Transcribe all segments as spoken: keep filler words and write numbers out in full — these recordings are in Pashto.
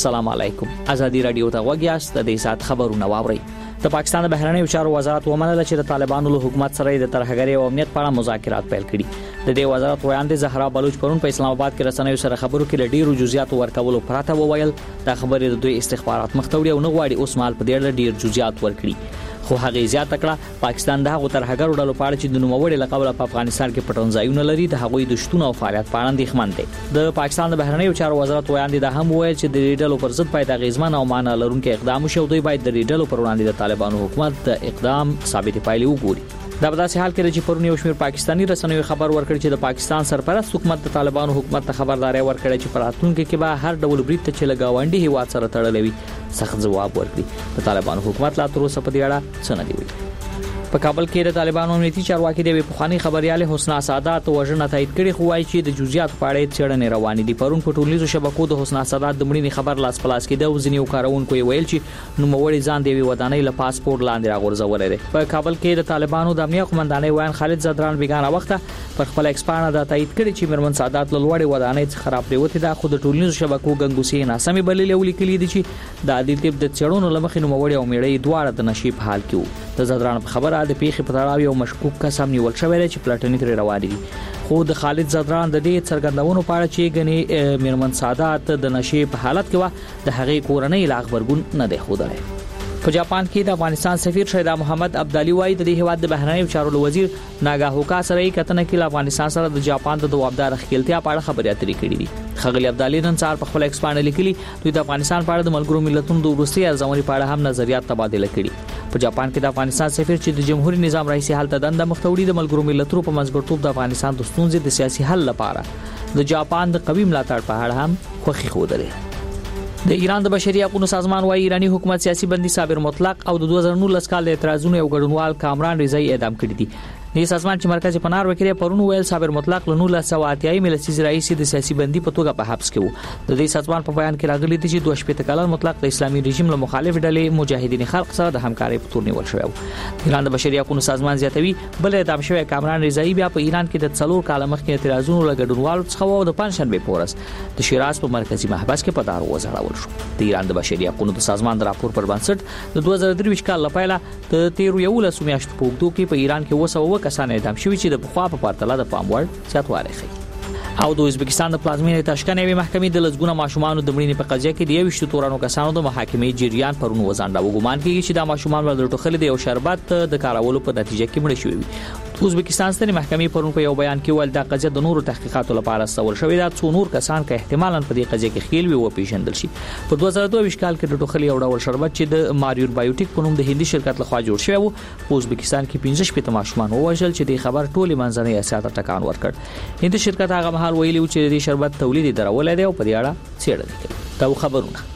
السلام علیکم. ازادي رادیو ته وګیاست د دې سات خبرونه واوري. د پاکستان د بهرنیو چارو وزارت ومنله چې د طالبانو له حکومت سره د ترهګرۍ او امنیت په اړه مذاکرات پیل کړي. د دې وزارت ویاند زهرا بلوچ پرون په اسلام آباد کې رسنیو سره خبرو کې ډیرو جزئیات ورکولو پراته وویل دا خبرې د دوی استخبارات مختوري او نه غواړي اوس مال په ډیر ډیر جزئیات ورکړي. خو هغه زیات کړه پاکستان د هغو ترهګرو ډلو په اړه چې د نوموړي لقب په افغانستان کې پټنځایونه لري د هغوی د شتون او فعالیت په اړه اندېښمن دي. د پاکستان د بهرنیو چارو وزارت ویاند دا هم وویل چې د ډلو پر ضد باید غیزمن او معنا لرونکي اقدام وشي او دوی باید د ډلو پر وړاندې د طالبانو حکومت د اقدام ثابت پایلې وګوري. دا په داسې حال کې چې پرون یو شمېر پاکستاني رسنیو خبر ورکړ چې د پاکستان سرپرست حکومت د طالبانو حکومت ته خبرداري ورکړه چې په راتلونکي کې به هر ډول برید ته چې لګاونډي هیواد سره تړلې وي سخت ځواب ورکړي. د طالبانو حکومت لا تر اوسه په دې اړه څه نه دی ویلي. په کابل کې د طالبانو امنیتي چارواکي د پخوانی خبريال حسنا سادات وژنه تایید کړي خو وايي چې د جزئیات په اړه څېړنې روانې دي. پرون په ټولنیزو شبکو د حسنا سادات د مړینې خبر لاس پلاس کې د وزنیو کارونکو ویل چې نو موړي ځان دی ودانۍ له پاسپورت لاندې راغورځول دي. په کابل کې د طالبانو د امنیه قومندانۍ ویان خالد زدران بیگانه وخته پر خپل ایکسپانه دا تایید کړي چې مرمن سادات له لوړې ودانۍ څخه خراب پریوتی دا خو د ټولنیزو شبکو ګنګوسې ناسمې بللې ولیکلې دي چې د عادي تیب د څېړنو لمخې نو موړي او میړې دواړه د نشي په حال کې وو. د زدران په خبره د پیښې په تړاو یو مشکوک کس هم نیول شوی دی چې پلاټنی تر روان دي. خو د خالد زدران د دې څرګندونو په اړه چې غني میرمن سادات د نشي په حالت کې و د هغې کورنۍ لا خبرګون نه دی خوده. په جاپان کې د افغانستان سفیر شیدا محمد عبدالي وايي د دې هیواد د بهرنیو چارو وزیر ناګاهوکا سره یې کتنه کې افغانستان سره د جاپان د دوامدار خپلتیا په اړه خبرې اترې کړې دي. خغلی عبدالي نن سهار په خپل ایکسپانډ لیکلي دوی د افغانستان په اړه د ملګرو ملتونو د وروستي ارزونې په اړه هم نظریات تبادله کړي. په جاپان کې د افغانستان سفیر چې د جمهوریت نظام رئیس حالت دنده مختوړي د ملګرو ملتونو په منځګړیتوب د افغانستان د ستونزې د سیاسي حل لپاره د جاپان د قوي ملاتړ په اړه هم خوښي خوده. د ایران د بشري حقوقو سازمان وايي ایرانی حکومت سیاسي بندي صابر مطلق او د دوه زره نولس کال د اعتراضونو یو ګډونوال کامران رضایی اعدام کړي دي. د سازمان چې مرکز پنار وکړي پرون ویل صابر مطلق له نولس سوه اتیا ملسیز رئیس د سیاسي بندي په توګه په حبس کې وو. د دې سازمان په بیان کې راغلي دي چې دوه شپږ کلن مطلق د اسلامي رژیم له مخالف ډلې مجاهدین خلق سره د همکارۍ په تور نیول شوی و. ایران د بشري حقوقو سازمان زیاتوي بل اعدام شوی کامران رضایی بیا په ایران کې د څلور کال مخکې اعتراضونو له ګډونوالو څخه وو د پنځشنبه پورس د شیراز په مرکزی محبس کې په دار وځړول شو. د ایران د بشري حقوقو سازمان د راپور پر بنسټ د دوه زره درویشت کال لپاره د تیر یو لسو میاشتو په وګړو کې په ایران کې وسوه کسان اعدام شوي چې د بخوا په پرتله د پاموړ زیاتوالی ښیي. او د ازبکستان د پلازمینې تاشکند یوې محکمې د لزګونه ماشومان د مړینې په قضیه کې د یو شتو تورانو کسانو د محاکمې جریان پرون وزانډه وګمان کیږي چې د ماشومان ول ټوخل دی او شربت د کارولو په نتیجه کې مړ شوی وي. ازبکستان ستنې محکمې پرون په یو بیان کې ول د قضیه د نورو تحقیقاتو لپاره سوال شوی دا څو نور کسان که احتمالاً په دې قضیه کې خیل وي او پیژندل شي. په دوه زره دوه کال کې د ټوخل یو ډول شربت چې د ماریور بایوټیک په نوم د هندي شرکت لخوا جوړ شوی وو په ازبکستان کې پنځه شپږ ماشومان ووژل چې د خبر ټولې منځنۍ اسیا ته ټکان ورکړ. هندي شرکت هغه مهال ویلي و چې د شربت تولید درولې دی او په دې اړه څېړنه کوي. دا خبرونه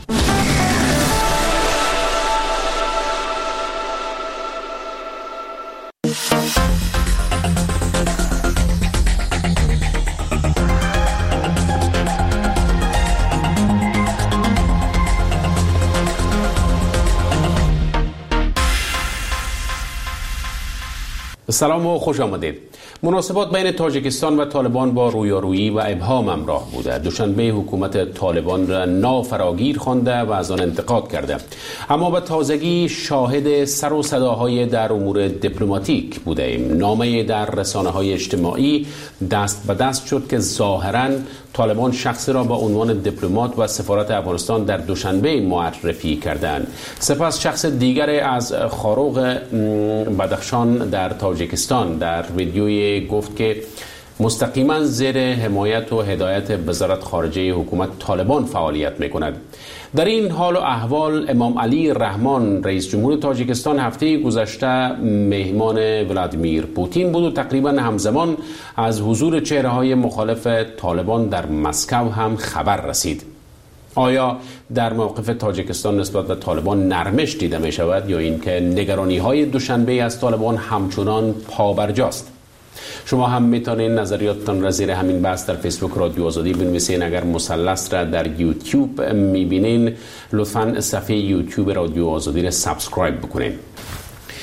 سلام و خوش آمدید. مناسبات بین تاجیکستان و طالبان با رویارویی و ابهام همراه بوده. دوشنبه حکومت طالبان را نافراگیر خوانده و از آن انتقاد کرده. اما به تازگی شاهد سر و صداهای در امور دیپلماتیک بوده ایم. نامه در رسانه‌های اجتماعی دست به دست شد که ظاهراً طالبان شخصی را به عنوان دیپلمات و سفارت افغانستان در دوشنبه معرفی کردند. سپس شخص دیگر از خاروق بدخشان در تاجیکستان در ویدیوی گفت که مستقیما زیر حمایت و هدایت وزارت خارجه حکومت طالبان فعالیت می‌کند. در این حال و احوال امام علی رحمان رئیس جمهور تاجیکستان هفته گذشته مهمان ولادیمیر پوتین بود و تقریبا همزمان از حضور چهره‌های مخالف طالبان در مسکو هم خبر رسید. آیا در موقف تاجیکستان نسبت به طالبان نرمش دیده می شود یا اینکه نگرانی های دوشنبه از طالبان همچنان پابرجاست؟ شما هم میتونین نظریاتتان را زیر همین بحث در فیسبوک رادیو آزادی بنویسین. اگر مثلث را در یوتیوب میبینین لطفاً صفحه یوتیوب رادیو آزادی را سابسکرایب بکنین.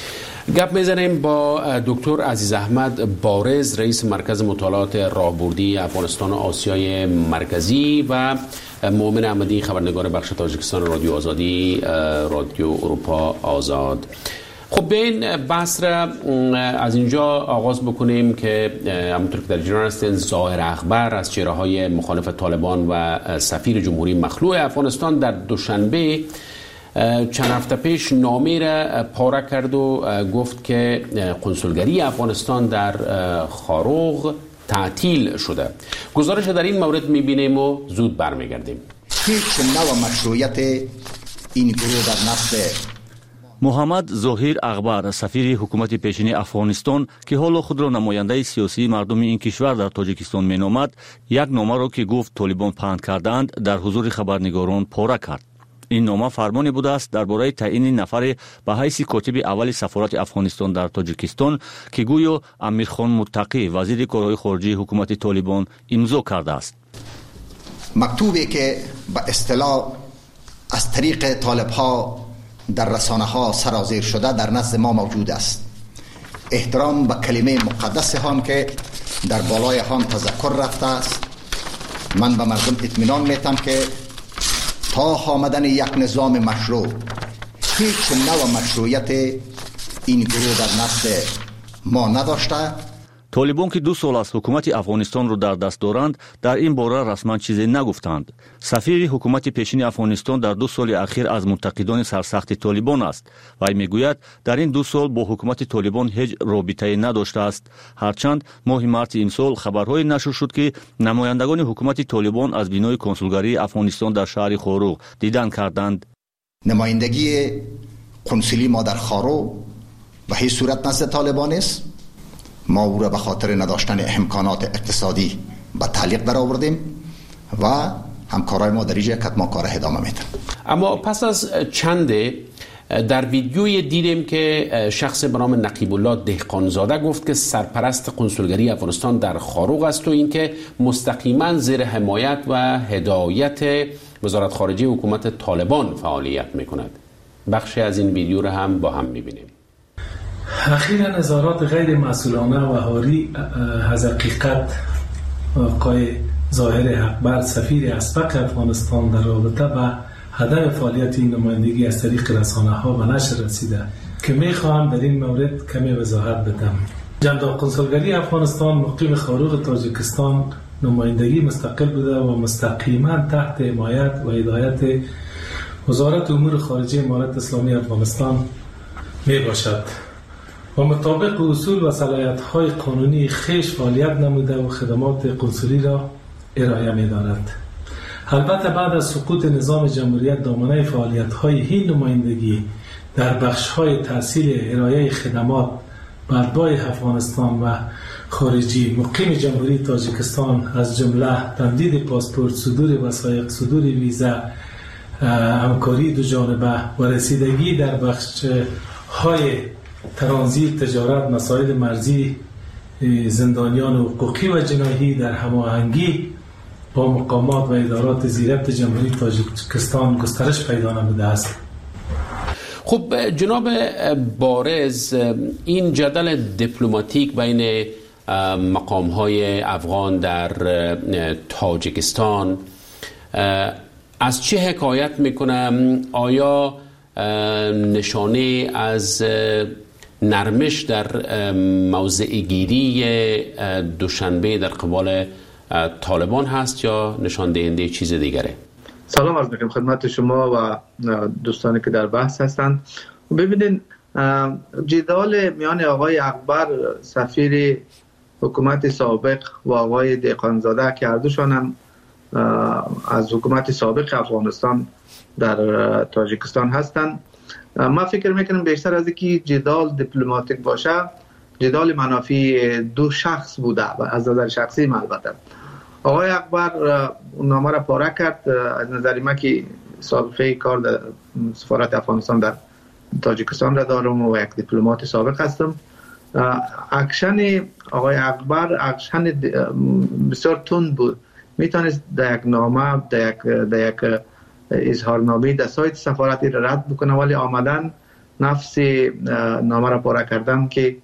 گپ میزنیم با دکتر عزیز احمد بارز، رئیس مرکز مطالعات راهبردی افغانستان و آسیای مرکزی و مومن احمدی، خبرنگار بخش تاجیکستان رادیو آزادی، رادیو اروپا آزاد. خب به این بحث را از اینجا آغاز بکنیم که همونطور که در جریان هستین، ظاهر اخبار از چهره‌های مخالف طالبان و سفیر جمهوری مخلوع افغانستان در دوشنبه چند هفته پیش نامه را پاره کرد و گفت که کنسولگری افغانستان در خاروغ تعطیل شده. گزارش در این مورد میبینیم و زود برمیگردیم. هیچ نوع مشروعیت این گروه در نفس محمد ظاهر اخبار، سفیر حکومت پیشین افغانستان که حالا خود را نماینده سیاسی مردم این کشور در تاجیکستان مینامد، یک نامه را که گفت طالبان پهن کردند در حضور خبرنگاران پاره کرد. این نامه فرمانی بوده است درباره تعیین نفر به حیث کاتب اول سفارت افغانستان در تاجیکستان که گویا امیرخان متقی وزیر کارهای خارجه حکومت طالبان امضا کرده است. مکتوبی که به اصطلاح از طریق طالب ها در رسانه ها سرازیر شده در نزد ما موجود است. احترام به کلمه مقدس هم که در بالای هم تذکر رفته است. من به مردم اطمینان میتم که تا آمدن یک نظام مشروع هیچ نوع مشروعیت این گروه در نفس ما نداشته. طالبان که دو سال از حکومت افغانستان رو در دست دارند در این باره رسما چیزی نگفتند. سفیر حکومت پیشین افغانستان در دو سال اخیر از منتقدان سرسخت طالبان است. وی میگوید در این دو سال با حکومت طالبان هیچ رابطه‌ای نداشته است. هرچند ماه مارس امسال خبرهای نشر شد که نمایندگان حکومت طالبان از بینای کنسولگری افغانستان در شهر خاروغ دیدن کردند. نمایندگی کنسولی ما در خاروغ به هیچ صورت نزد طالبان است. ما او را به خاطر نداشتن امکانات اقتصادی به تعلیق در آوردیم و همکارای ما در اینجا کتمان کار ادامه میدن. اما پس از چنده در ویدیوی دیدیم که شخص به نام نقیب الله دهقانزاده گفت که سرپرست کنسولگری افغانستان در خاروغ است و اینکه مستقیما زیر حمایت و هدایت وزارت خارجه حکومت طالبان فعالیت میکند. بخشی از این ویدیو را هم با هم میبینیم. اخیراً اظهارات غیر مسئولانه و حاری از حقیقت آقای ظاهر اخبار، سفیر اسبق افغانستان، در رابطه با هدف فعالیت این نمایندگی از طریق رسانه ها به نشر رسیده که میخواهم در این مورد کمی وضاحت بدم. جناب کنسولگری افغانستان مقیم خاروغ تاجیکستان نمایندگی مستقل بوده و مستقیما تحت حمایت و هدایت وزارت امور خارجه امارت اسلامی افغانستان می باشد و مطابق اصول و صلاحیت‌های قانونی خیش فعالیت نموده و خدمات کنسولی را ارائه می‌دارد. البته بعد از سقوط نظام جمهوریت دامنه فعالیت‌های این نمایندگی در بخش‌های تحصیل ارائه خدمات بردبای افغانستان و خارجی مقیم جمهوری تاجیکستان از جمله تمدید پاسپورت، صدور وثایق، صدور ویزا، همکاری دو جانبه و رسیدگی در بخش‌های ترانزیت، تجارت، مسائل مرزی زندانیان حقوقی و جناحی در هماهنگی با مقامات و ادارات زیربط جمهوری تاجیکستان گسترش پیدا نموده است. خب جناب بارز، این جدل دیپلماتیک بین مقام‌های افغان در تاجیکستان از چه حکایت میکنه؟ آیا نشانه از نرمش در موضع گیری دوشنبه در قبال طالبان هست یا نشان دهنده چیز دیگره؟ سلام عرض میکنم خدمت شما و دوستانی که در بحث هستند. ببینید، جدال میان آقای اخبار سفیر حکومت سابق و آقای دهقانزاده که هر دوشان هم از حکومت سابق افغانستان در تاجیکستان هستند، ما فکر میکنم بیشتر از اینکه جدال دیپلماتیک باشه، جدال منافی دو شخص بوده و از نظر شخصی من البته. آقای اخبار نامه را پاره کرد. از نظر من که سابقه کار در سفارت افغانستان در تاجیکستان را دارم و یک دیپلمات سابق هستم. اکشن آقای اخبار اکشن بسیار تند بود. میتونست در یک نامه، در یک در یک اظهارنامه در سایت سفارتی را رد بکنه، ولی آمدن نفس نامه را پاره کردن که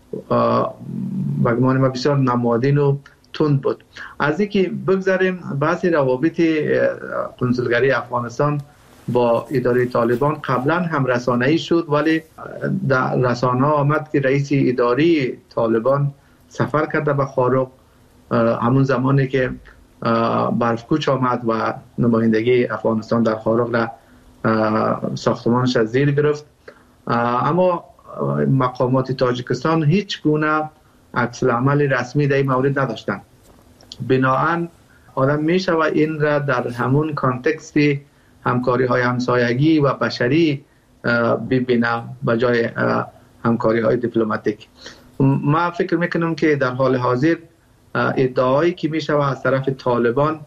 بگمان ما بسیار نمادین و تند بود. از اینکه بگذاریم بحث روابط کنسولگری افغانستان با اداره طالبان قبلا هم رسانه‌ای شد، ولی در رسانه آمد که رئیس اداره طالبان سفر کرده به خارق همون زمانی که برفکوچ آمد و نمایندگی افغانستان در خارق را ساختمانش از زیر گرفت. اما مقامات تاجیکستان هیچ گونه عکس العمل رسمی در این مورد نداشتند. بنابراین آدم میشه و این را در همون کانتکست همکاری های همسایگی و بشری ببینه به جای همکاری های دیپلماتیک. ما فکر میکنم که در حال حاضر ادعایی که میشه و از طرف طالبان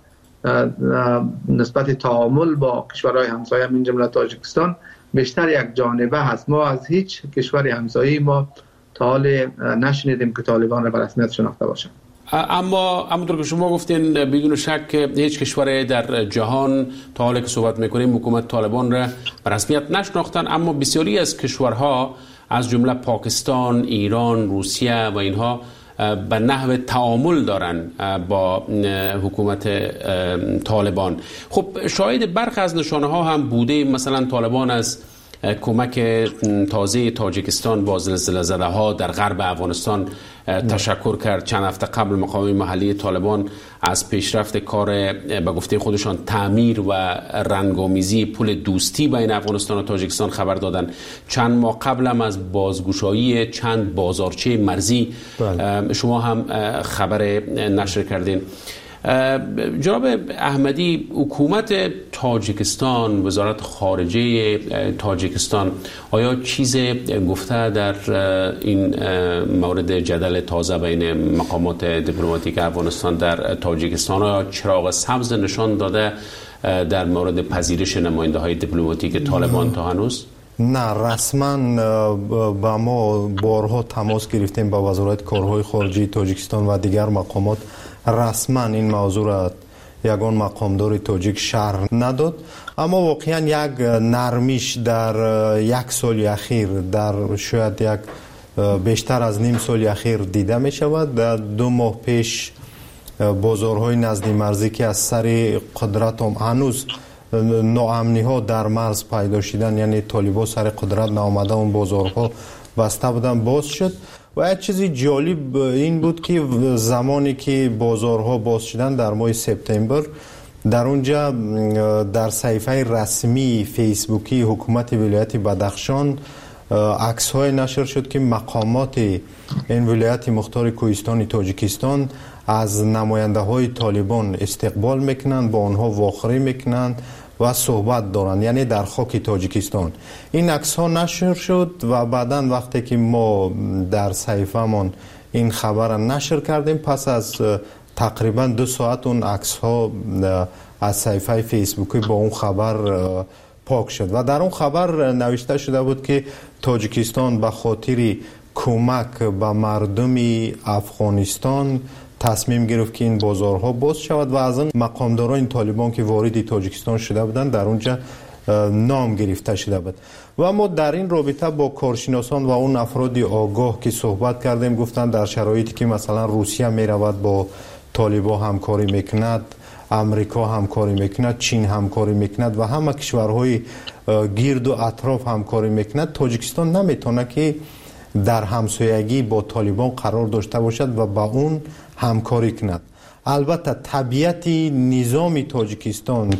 نسبت تعامل با کشورهای همسایه من جمله تاجیکستان بیشتر یک جانبه هست. ما از هیچ کشور همسایه ما تا حال نشنیدیم که طالبان را به رسمیت شناخته باشند. اما همونطور که شما گفتین بدون شک هیچ کشور در جهان تا حالی که صحبت میکنیم حکومت طالبان را به رسمیت نشناختن، اما بسیاری از کشورها از جمله پاکستان، ایران، روسیه و اینها به نحو تعامل دارن با حکومت طالبان. خب شاید برخی از نشانه ها هم بوده، مثلا طالبان از کمک تازه تاجیکستان با زلزله زده ها در غرب افغانستان تشکر کرد. چند هفته قبل مقام محلی طالبان از پیشرفت کار به گفته خودشان تعمیر و رنگامیزی پل دوستی بین افغانستان و تاجیکستان خبر دادن. چند ماه قبل هم از بازگشایی چند بازارچه مرزی بله. شما هم خبر نشر کردین. جناب احمدی، حکومت تاجیکستان، وزارت خارجه تاجیکستان آیا چیز گفته در این مورد جدل تازه بین مقامات دیپلماتیک افغانستان در تاجیکستان آیا چراغ سبز نشان داده در مورد پذیرش نماینده های دیپلماتیک طالبان تا هنوز؟ نه، رسما با ما بارها تماس گرفتیم با وزارت کارهای خارجه تاجیکستان و دیگر مقامات. رسما این موضوع را یگان مقامدار تاجیک شرح نداد، اما واقعا یک نرمیش در یک سال اخیر، در شاید یک بیشتر از نیم سال اخیر دیده می شود. در دو ماه پیش بازارهای نزدی مرزی که از سر قدرت هم هنوز ناامنی ها در مرز پیدا شدن، یعنی طالبان سر قدرت نامده اون بازارها بسته بودن، باز شد. و یک چیزی جالب این بود که زمانی که بازارها باز شدن در ماه سپتامبر، در اونجا در صفحه رسمی فیسبوکی حکومت ولایت بدخشان عکس های نشر شد که مقامات این ولایت مختار کوهستانی تاجیکستان از نماینده های طالبان استقبال میکنند، با آنها واخری میکنند و صحبت دارند، یعنی در خاک تاجیکستان. این عکس ها نشر شد و بعدا وقتی که ما در صحیفه من این خبر نشر کردیم، پس از تقریبا دو ساعت اون عکس ها از صحیفه فیسبوکی با اون خبر پاک شد و در اون خبر نوشته شده بود که تاجیکستان به خاطر کمک به مردم افغانستان تصمیم گرفت که این بازارها باز شود و از این مقامداران طالبان که وارد تاجیکستان شده بودند در اونجا نام گرفته شده بود. و ما در این رابطه با کارشناسان و اون افراد آگاه که صحبت کردیم، گفتند در شرایطی که مثلا روسیه می رود با طالبان همکاری میکند، امریکا همکاری میکند، چین همکاری میکند و همه کشورهای گرد و اطراف همکاری میکند، تاجیکستان نمیتونه که در همسایگی با طالبان قرار داشته باشد و با اون همکاری کند. البته طبیعت نظام تاجیکستان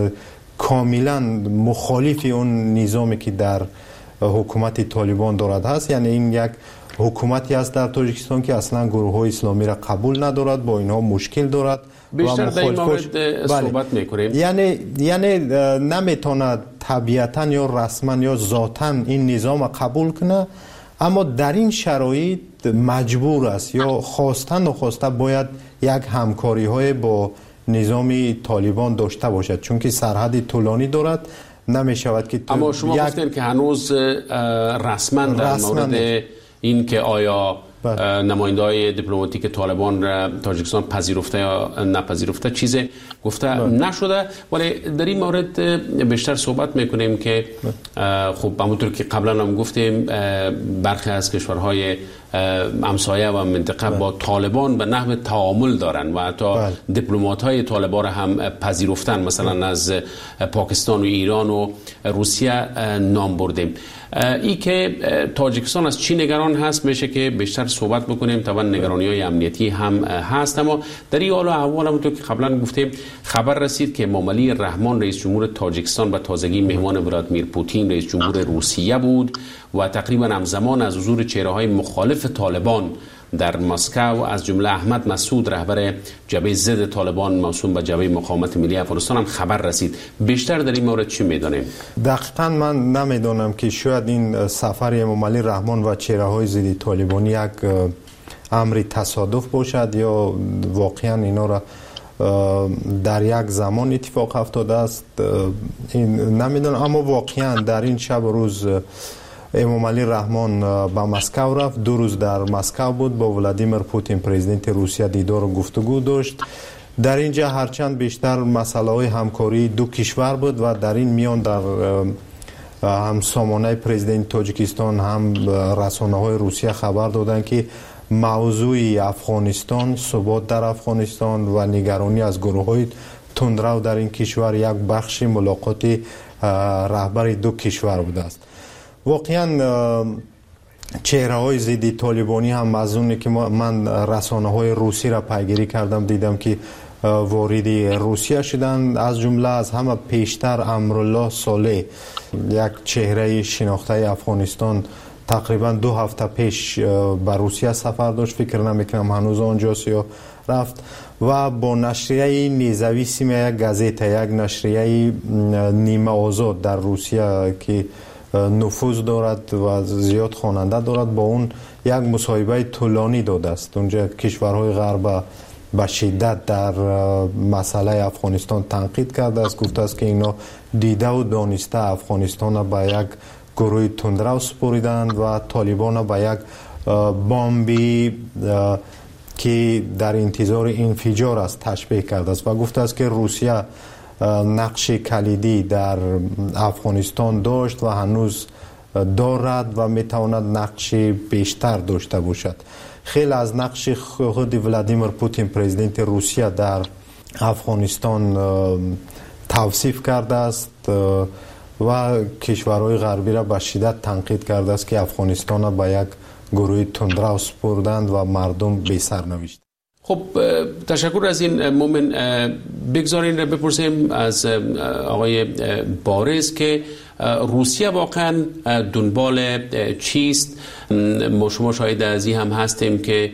کاملا مخالف اون نظامی که در حکومت طالبان دارد هست، یعنی این یک حکومتی است در تاجیکستان که اصلا گروه های اسلامی را قبول ندارد، با اینها مشکل دارد. بیشتر در این مورد صحبت میکنیم. یعنی یعنی نمیتونه طبیعتا یا رسما یا ذاتا این نظام قبول کنه، اما در این شرایط مجبور است یا خواسته نخواسته باید یک همکاری های با نظام طالبان داشته باشد، چون که سرحد طولانی دارد. نمی شود که اما شما یک... گفتین که هنوز رسما در رسمن مورد این که آیا نماینده‌های دیپلماتیک طالبان را تاجیکستان پذیرفته یا نپذیرفته چیز گفته بله. نشده، ولی در این مورد بیشتر صحبت میکنیم که خب همونطور که قبلا هم گفتیم برخی از کشورهای همسایه و منطقه بله. با طالبان به نحو تعامل دارن و حتی بله. دیپلمات‌های طالبان را هم پذیرفتن، مثلا بله. از پاکستان و ایران و روسیه نام بردیم. ای که تاجیکستان از چی نگران هست میشه که بیشتر صحبت بکنیم. طبعا نگرانی‌های امنیتی هم هست، اما در این حال و احوال همونطور که قبلا گفتیم خبر رسید که امامعلی رحمان رئیس جمهور تاجیکستان به تازگی مهمان ولادیمیر پوتین رئیس جمهور روسیه بود و تقریبا همزمان از حضور چهره‌های مخالف طالبان در مسکو از جمله احمد مسعود رهبر جبهه ضد طالبان موسوم به جبهه مقاومت ملی افغانستان هم خبر رسید. بیشتر در این مورد چی میدونیم؟ دقیقاً من نمیدونم که شاید این سفر امامعلی رحمان و چهره‌های ضد طالبانی یک امری تصادف باشد یا واقعاً اینا را در یک زمان اتفاق افتاده است، این نمیدونم. اما واقعاً در این شب و روز امامعلی رحمان به مسکو رفت، دو روز در مسکو بود، با ولادیمیر پوتین پرزیدنت روسیه دیدار و گفتگو داشت. در اینجا هرچند بیشتر مسئله های همکاری دو کشور بود و در این میان در هم سامانه پرزیدنت تاجیکستان هم رسانه های روسیه خبر دادند که موضوع افغانستان، ثبات در افغانستان و نگرانی از گروه های تندرو در این کشور یک بخش ملاقات رهبر دو کشور بوده است. واقعا چهره های ضد طالبانی هم از اونی که من رسانه های روسی را پیگیری کردم دیدم که وارد روسیه شدن، از جمله از همه پیشتر امرالله صالح، یک چهره شناخته افغانستان، تقریبا دو هفته پیش به روسیه سفر داشت، فکر نمیکنم هنوز آنجاست یا رفت، و با نشریه نیزویسیم یک گازیته، یک نشریه نیمه آزاد در روسیه که نفوذ دارد و زیاد خواننده دارد، با اون یک مصاحبه طولانی داده است. اونجا کشورهای غرب به شدت در مسئله افغانستان تنقید کرده است، گفته است که اینا دیده و دانسته افغانستان به یک گروه تندرو سپریدند و طالبان به یک بمبی که در انتظار انفجار است تشبیه کرده است و گفته است که روسیه نقش کلیدی در افغانستان داشت و هنوز دارد و میتواند نقش بیشتر داشته باشد. خیلی از نقش خود ولادیمیر پوتین پرزیدنت روسیه در افغانستان توصیف کرده است و کشورهای غربی را به شدت تنقید کرده است که افغانستان را به یک گروه تندرو سپردند و مردم بی سرنوشت. خب تشکر از این مومن. بگذارین را بپرسیم از آقای بارز که روسیه واقعا دنبال چیست؟ ما شما شاهد از این هم هستیم که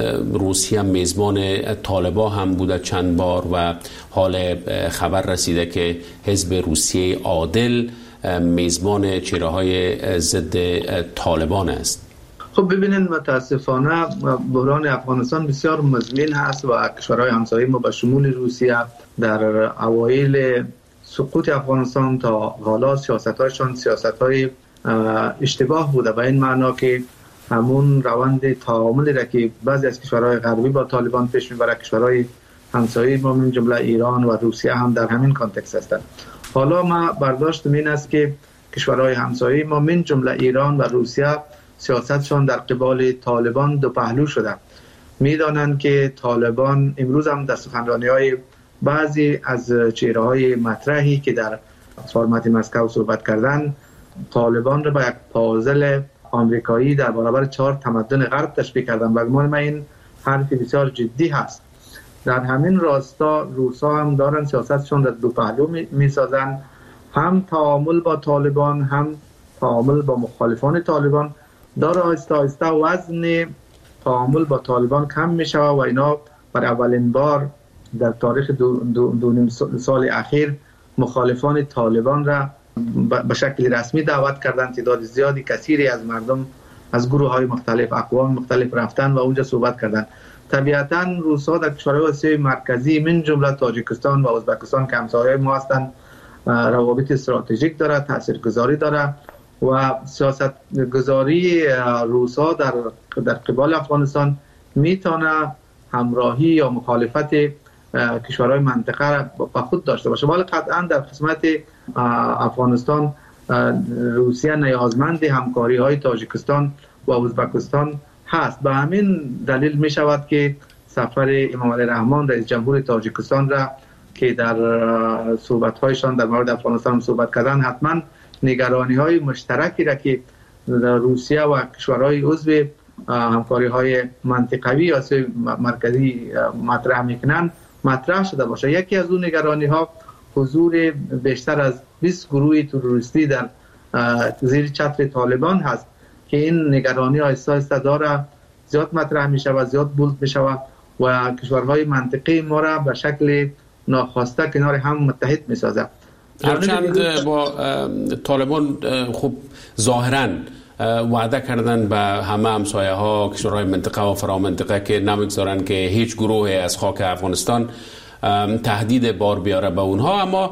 روسیه میزبان طالبان هم بوده چند بار و حال خبر رسیده که حزب روسیه عادل میزبان چهره‌های ضد طالبان است. خب ببینید متاسفانه بحران افغانستان بسیار مزمن هست و کشورهای همسایه ما به شمول روسیه در اوایل سقوط افغانستان تا حالا سیاست‌هایشان سیاست‌های اشتباه بوده، به این معنا که همون روند تعاملی را که بعضی از کشورهای غربی با طالبان پیش میبره، کشورهای همسایه ما من جمله ایران و روسیه هم در همین کانتکست هستند. حالا ما برداشتم این است که کشورهای همسایه ما من جمله ایران و روسیه سیاستشان در قبال طالبان دو پهلو شده. میدانند که طالبان امروز هم در سخنرانی‌های بعضی از چهره‌های مطرحی که در فرمت مسکو صحبت کردن، طالبان را به یک پازل آمریکایی در برابر چهار تمدن غرب تشبیه کردن و گمان من این حرف بسیار جدی هست. در همین راستا روسا هم دارن سیاستشون در دو پهلو می‌سازن، هم تعامل با طالبان هم تعامل با مخالفان طالبان. داره آهسته آهسته وزن تعامل با طالبان کم می شود و اینا بر اولین بار در تاریخ دو, دو, دو نیم سال اخیر مخالفان طالبان را به شکل رسمی دعوت کردند. تعداد زیادی کثیری از مردم از گروه های مختلف، اقوام مختلف رفتن و اونجا صحبت کردند. طبیعتا روس‌ها در کشورهای آسیای مرکزی من جمله تاجیکستان و ازبکستان که همسایه‌های ما هستند روابط استراتژیک داره، تاثیرگذاری داره و سیاست گذاری روسا در در قبال افغانستان میتونه همراهی یا مخالفت کشورهای منطقه را با خود داشته باشه. ولی قطعا در قسمت افغانستان روسیه نیازمند همکاری های تاجیکستان و ازبکستان هست. به همین دلیل می شود که سفر امام علی رحمان رئیس جمهور تاجیکستان را که در صحبت هایشان در مورد افغانستان صحبت کردن، حتما نگرانی های مشترکی را که روسیه و کشورهای عضو همکاری های منطقوی یا مرکزی مطرح میکنن مطرح شده باشه. یکی از اون نگرانی ها حضور بیشتر از بیست گروه تروریستی در زیر چتر طالبان هست که این نگرانی آهسته آهسته داره زیاد مطرح می شود، زیاد بولد می شود و کشورهای منطقه ما را به شکل ناخواسته کنار هم متحد می سازه. هرچند با طالبان خوب ظاهراً وعده کردن به همه همسایه ها کشورهای منطقه و فرامنطقه که نمیگذارن که هیچ گروه از خاک افغانستان تهدید بار بیاره به اونها، اما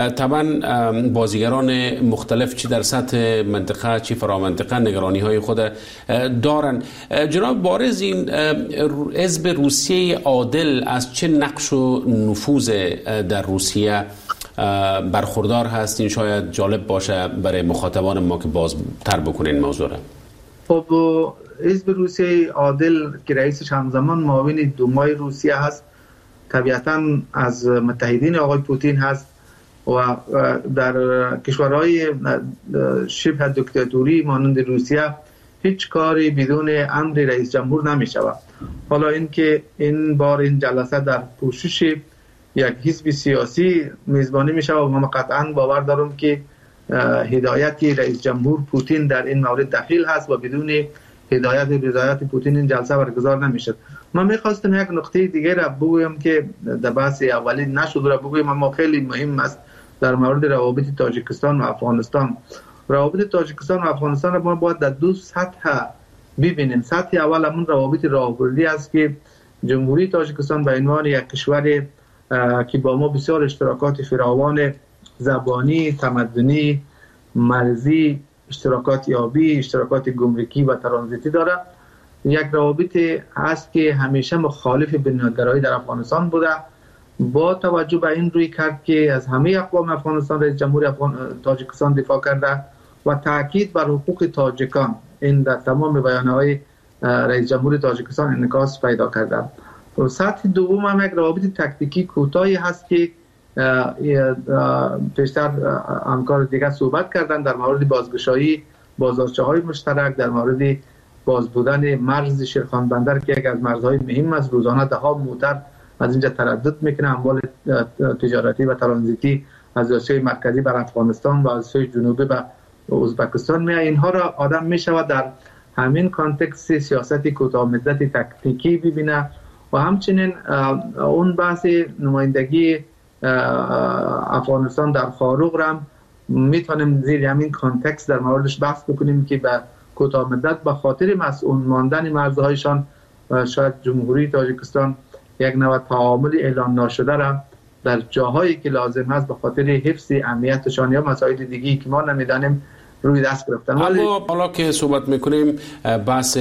طبعا بازیگران مختلف چی در سطح منطقه چی فرامنطقه نگرانی های خود دارن. جناب بارز، این حزب روسیه عادل از چه نقش و نفوذ در روسیه برخوردار هست؟ این شاید جالب باشه برای مخاطبان ما که بازتر بکنین موضوع را. خب حزب روسیه عادل که رئیسش همزمان معاون دومای روسیه هست، طبیعتاً از متحدین آقای پوتین هست و در کشورهای شبه دیکتاتوری مانند روسیه هیچ کاری بدون امر رئیس جمهور نمی شود. حالا اینکه این بار این جلسه در پوشش یک حزب سیاسی میزبانی می شود و من قطعاً باور دارم که هدایت رئیس جمهور پوتین در این مورد دخیل هست و بدون هدایت رضایت پوتین این جلسه برگزار نمیشد. من میخواستم یک نقطه دیگه را بگویم که در بحث اولی نشد را بگویم، اما خیلی مهم است در مورد روابط تاجیکستان و افغانستان. روابط تاجیکستان و افغانستان را ما باید در دو سطح ببینیم. سطح اول همون روابط راهبردی است که جمهوری تاجیکستان به عنوان یک کشور که با ما بسیار اشتراکات فراوان زبانی، تمدنی، مرزی، اشتراکات آبی، اشتراکات گمرکی و ترانزیتی داره، یک روابط هست که همیشه مخالف بنیادگرایی در افغانستان بوده. با توجه به این روی کرد که از همه اقوام افغانستان رئیس جمهور افغان... تاجیکستان دفاع کرده و تاکید بر حقوق تاجیکان این در تمام بیانیه‌های رئیس جمهور تاجیکستان انعکاس پیدا کرده. و سطح دوم هم یک روابط تکتیکی کوتاهی هست که پیشتر همکار دیگر صحبت کردن در مورد بازگشایی بازارچه‌های مشترک، در مورد باز بودن مرز شیرخان بندر که یک از مرزهای مهم است. روزانه ده ها موتر از اینجا تردد میکنه، اموال تجارتی و ترانزیتی از آسیای مرکزی بر افغانستان و از آسیای جنوبی به ازبکستان میاد. اینها را آدم میشود در همین کانتکست سیاست کوتاه مدت تکتیکی ببینه و همچنین اون بحث نمایندگی افغانستان در خاروق را میتونیم زیر همین کانتکست در موردش بحث بکنیم که به کوتاه مدت به خاطر مسئول ماندن مرزهایشان شاید جمهوری تاجیکستان یک نوع تعامل اعلان ناشده را در جاهایی که لازم هست به خاطر حفظ امنیتشان یا مسائل دیگی که ما نمیدانیم روی دست گرفتن. اما حالا که صحبت میکنیم بحث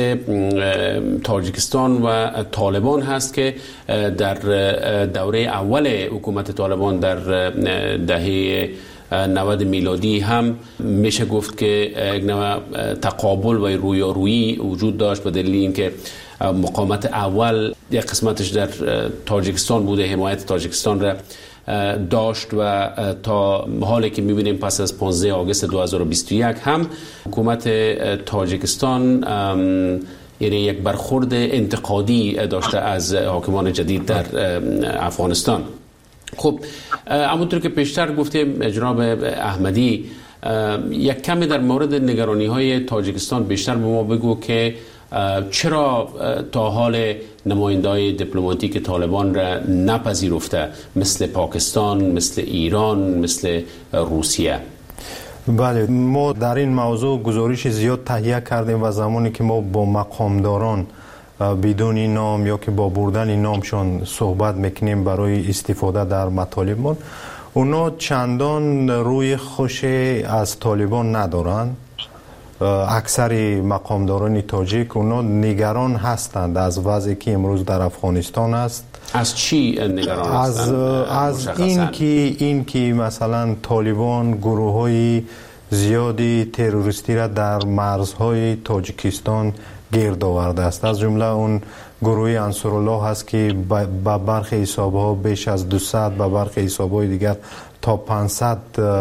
تاجیکستان و طالبان هست که در دوره اول حکومت طالبان در دهه نود میلادی هم میشه گفت که یک نوع تقابل و رویارویی وجود داشت به دلیل اینکه مقاومت اول یک قسمتش در تاجیکستان بوده، حمایت تاجیکستان را داشت و تا حالی که میبینیم پس از پانزده آگوست دو هزار و بیست و یک هم حکومت تاجیکستان یعنی یک برخورد انتقادی داشته از حاکمان جدید در افغانستان. خب همونطور که پیشتر گفتیم جناب احمدی، یک کمی در مورد نگرانی های تاجیکستان بیشتر به ما بگو که چرا تا حال نماینده‌های دیپلماتیک طالبان را نپذیرفته مثل پاکستان، مثل ایران، مثل روسیه؟ بله، ما در این موضوع گزارش زیاد تهیه کردیم و زمانی که ما با مقامداران بدون نام یا که با بردن نامشان صحبت میکنیم برای استفاده در مطالبمان، اونا چندان روی خوش از طالبان ندارن اکثر مقامداران تاجیک اونا نگران هستند از وضعی که امروز در افغانستان است. از چی نگران هستند؟ از از این که این که مثلا طالبان گروه‌های زیادی تروریستی را در مرزهای تاجیکستان گرد آورده است. از جمله اون گروه انصارالله هست که با برخی حساب‌ها بیش از دویست، با برخی حساب‌های دیگر تا پانصد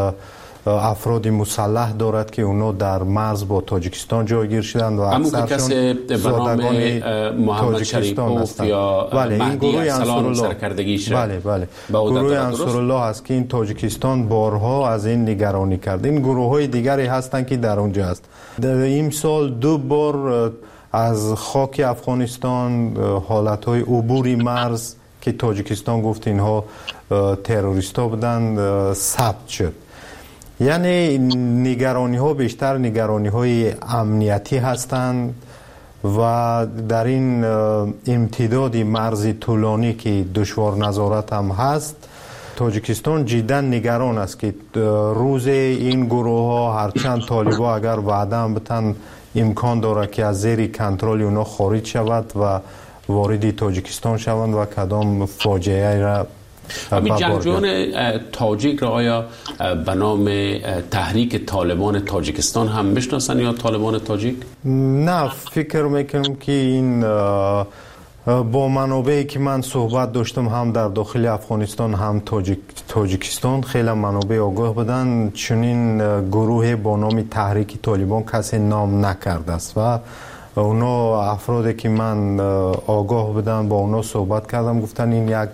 افراد مسلح دارد که اونا در مرز با تاجیکستان جایگیر شدند و اکثرشون زادگان محمد شریفوف یا مهدی ارسلان سرکردگیش. بله بله گروه انصارالله است که این تاجیکستان بارها از این نگرانی کرد. این گروه های دیگری هستند که در اونجا است. این سال دو بار از خاک افغانستان حالت های عبوری مرز که تاجیکستان گفت اینها تروریستا بودند ثبت شد. یعنی نگرانی ها بیشتر نگرانی های امنیتی هستند و در این امتداد مرزی طولانی که دشوار نظارت هم هست تاجیکستان جدا نگران است که روز این گروه ها هرچند طالبا اگر وعده هم بتن امکان داره که از زیر کنترل اونا خارج شود و وارد تاجیکستان شوند و کدام فاجعه را همین جنگجویان تاجیک را آیا به نام تحریک طالبان تاجیکستان هم میشناسن یا طالبان تاجیک؟ نه، فکر میکنم که این با منابعی که من صحبت داشتم هم در داخل افغانستان هم تاجیک تاجیکستان خیلی منابع آگاه بودن چنین گروه با نام تحریک طالبان کسی نام نکرده است و اونا افرادی که من آگاه بودن با اونا صحبت کردم گفتن این یک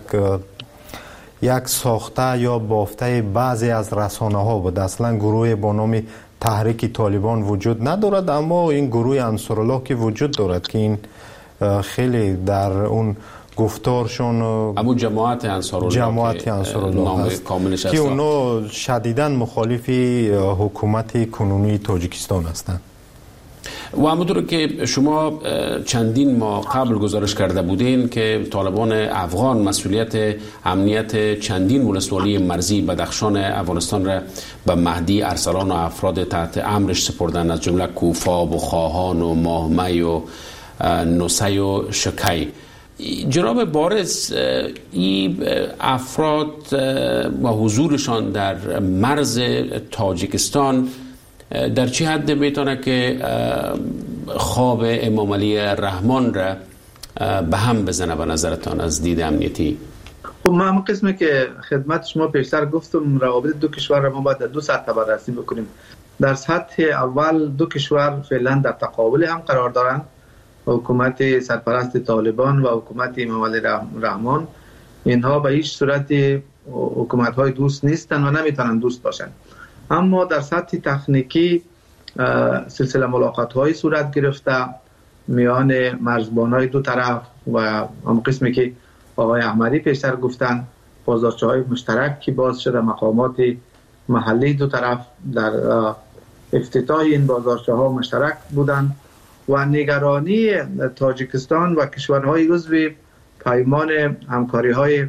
یک ساخته یا بافته بعضی از رسانه ها بود. اصلا گروه با نام تحریک طالبان وجود ندارد، اما این گروه انصارالله که وجود دارد که این خیلی در اون گفتارشون ابو جماعت انصارالله جماعت انصارالله هست که اونا شدیداً مخالف حکومت کنونی تاجیکستان هستند. و همونطور که شما چندین ماه قبل گزارش کرده بودین که طالبان افغان مسئولیت امنیت چندین ولسوالی مرزی بدخشان افغانستان را به مهدی ارسلان و افراد تحت امرش سپردن، از جمله کوفا و خواهان و ماهمی و نوسی و شکی. جناب بارز، این افراد و حضورشان در مرز تاجیکستان در چه حد میتونه که خواب امام علی رحمان را به هم بزنه به نظرتان از دید امنیتی؟ خب من همون قسمی که خدمت شما پیشتر گفتم روابط دو کشور را ما باید در دو سطح بررسی بکنیم. در سطح اول دو کشور فعلا در تقابل هم قرار دارند، حکومت سرپرست طالبان و حکومت امام علی رحمان. اینها به هیچ صورت حکومت های دوست نیستن و نمیتونن دوست باشن. اما در سطح تکنیکی سلسله ملاقات های صورت گرفته میان مرزبان های دو طرف و هم قسمی که آقای احمدی پیشتر گفتن بازارچه های مشترک که باز شده، مقامات محلی دو طرف در افتتاح این بازارچه ها مشترک بودن و نگرانی تاجیکستان و کشورهای عضو پیمان همکاری های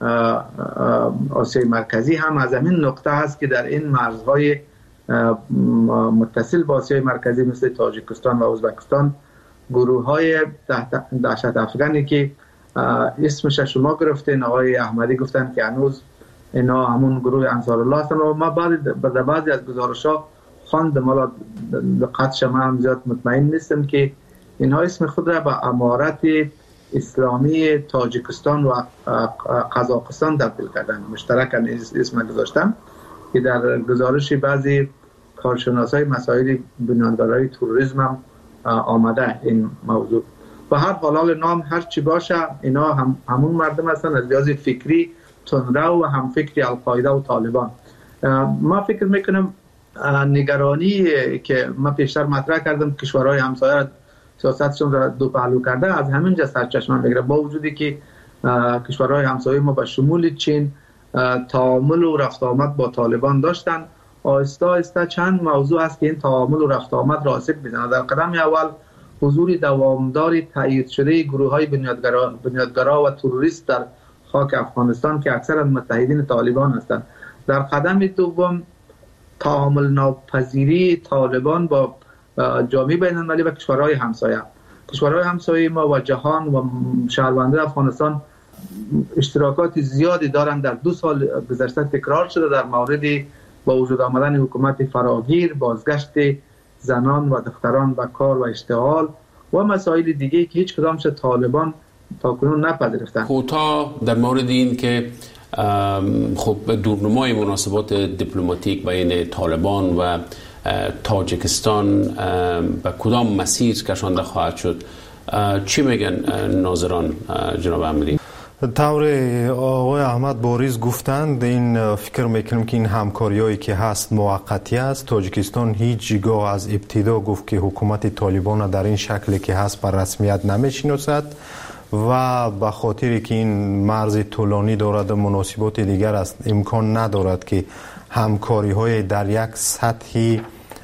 آسیای مرکزی هم از همین نقطه هست که در این مرزهای متصل با آسیای مرکزی مثل تاجیکستان و ازبکستان گروه های دهشت افغانی که اسمش شما گرفتین، آقای احمدی گفتن که هنوز اینا همون گروه انصارالله هستن و ما بعد در بعضی از گزارش‌ها خواندم، حالا دقت شما هم زیاد مطمئن نیستم که اینها اسم خود را به امارت اسلامی تاجیکستان و قزاقستان تبدیل کردن، مشترکاً اسم گذاشتن که در گزارش بعضی کارشناسای مسائل بنیانگرایی تروریسم هم آمده این موضوع. و هر حال نام هر چی باشه اینا هم همون مردم هستن از لحاظ فکری تندرو و هم فکری القاعده و طالبان. ما فکر میکنم نگرانی که ما پیشتر مطرح کردم کشورهای همسایه سیاستشون را دو پهلو کرده از همین جا سرچشمه میگیره، با وجودی که کشورهای همسایه ما به شمول چین تعامل و رفت آمد با طالبان داشتن، آهسته آهسته چند موضوع است که این تعامل و رفت آمد را آسیب میزنه. در قدم اول حضور دوامدار تایید شده گروه های بنیادگرا بنیادگرا و تروریست در خاک افغانستان که اکثرا متحدین طالبان هستند. در قدم دوم تعامل ناپذیری طالبان با جامعه بین المللی و کشورهای همسایه. کشورهای همسایه ما و جهان و شهروندان افغانستان اشتراکات زیادی دارند. در دو سال گذشته تکرار شده در مورد با وجود آمدن حکومت فراگیر، بازگشت زنان و دختران به کار و اشتغال و مسائل دیگه که هیچ کدامش طالبان تا کنون نپذیرفتند. کوتاه در مورد این که خب دورنمای مناسبات دیپلماتیک بین طالبان و تاجیکستان به کدام مسیر کشانده خواهد شد، چی میگن ناظران جناب احمدی؟ طور آقای احمد باریز گفتند، این فکر میکنم که این همکاریایی که هست موقتی است. تاجیکستان هیچگاه از ابتدا گفت که حکومت طالبان در این شکلی که هست بر رسمیت نمیشناسد و به خاطر که این مرز طولانی دارد و مناسبات دیگر است امکان ندارد که همکاری های در یک سطحی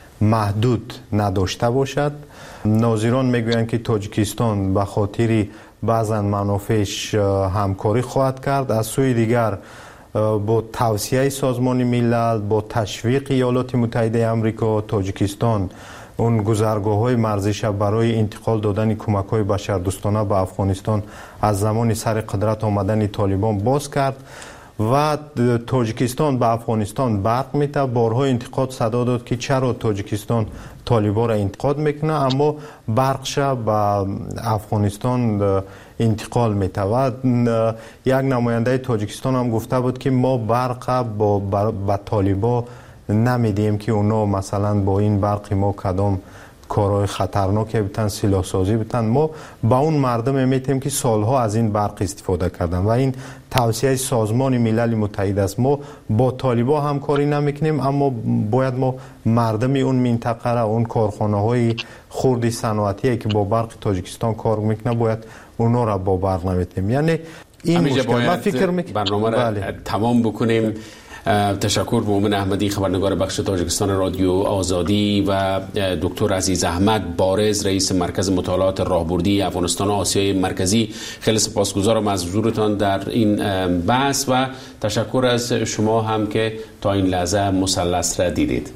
محدود نداشته باشد. ناظران میگویند که تاجیکستان به خاطر بعضا منافعش همکاری خواهد کرد. از سوی دیگر با توصیه سازمان ملل، با تشویق ایالات متحده آمریکا، تاجیکستان اون گذرگاه های مرزیش برای انتقال دادن کمک های بشردوستانه به افغانستان از زمان سر قدرت آمدن طالبان باز کرد و تاجیکستان به افغانستان برق میته. بارها انتقاد صدا داد که چرا تاجیکستان طالبان را انتقاد میکنه اما برقش به افغانستان انتقال میته و یک نماینده تاجیکستان هم گفته بود که ما برق با به طالبان نمیدیم که اونا مثلا با این برق ما کدام کارهای خطرناکی بتن، سلاح سازی بتن. ما با اون مردم میتیم که سالها از این برق استفاده کردن و این توصیه سازمان ملل متحد است. ما با طالبان همکاری نمیکنیم اما باید ما مردم اون منطقه را، اون کارخانه های خرد صنعتی که با برق تاجیکستان کار میکنه باید اونا را با برق نمیتیم. یعنی این مشکل ما فکر میکنم برنامه را بله. تمام بکنیم. تشکر مومن احمدی، خبرنگار بخش تاجیکستان رادیو آزادی و دکتر عزیز احمد بارز، رئیس مرکز مطالعات راهبردی افغانستان و آسیای مرکزی. خیلی سپاسگزارم از حضورتان در این بحث و تشکر از شما هم که تا این لحظه مثلث را دیدید.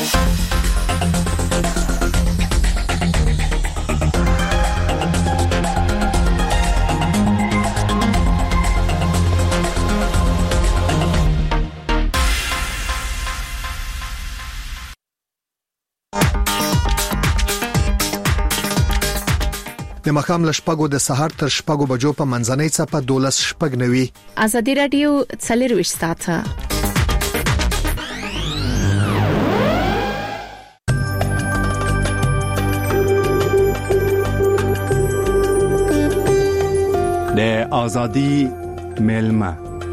د مخام لشپګو د سحر تر شپګو بجو په منځنۍ چپه دولس شپګ نوي. ازادي رادیو څلرويشت ساعته د ازادي ملما.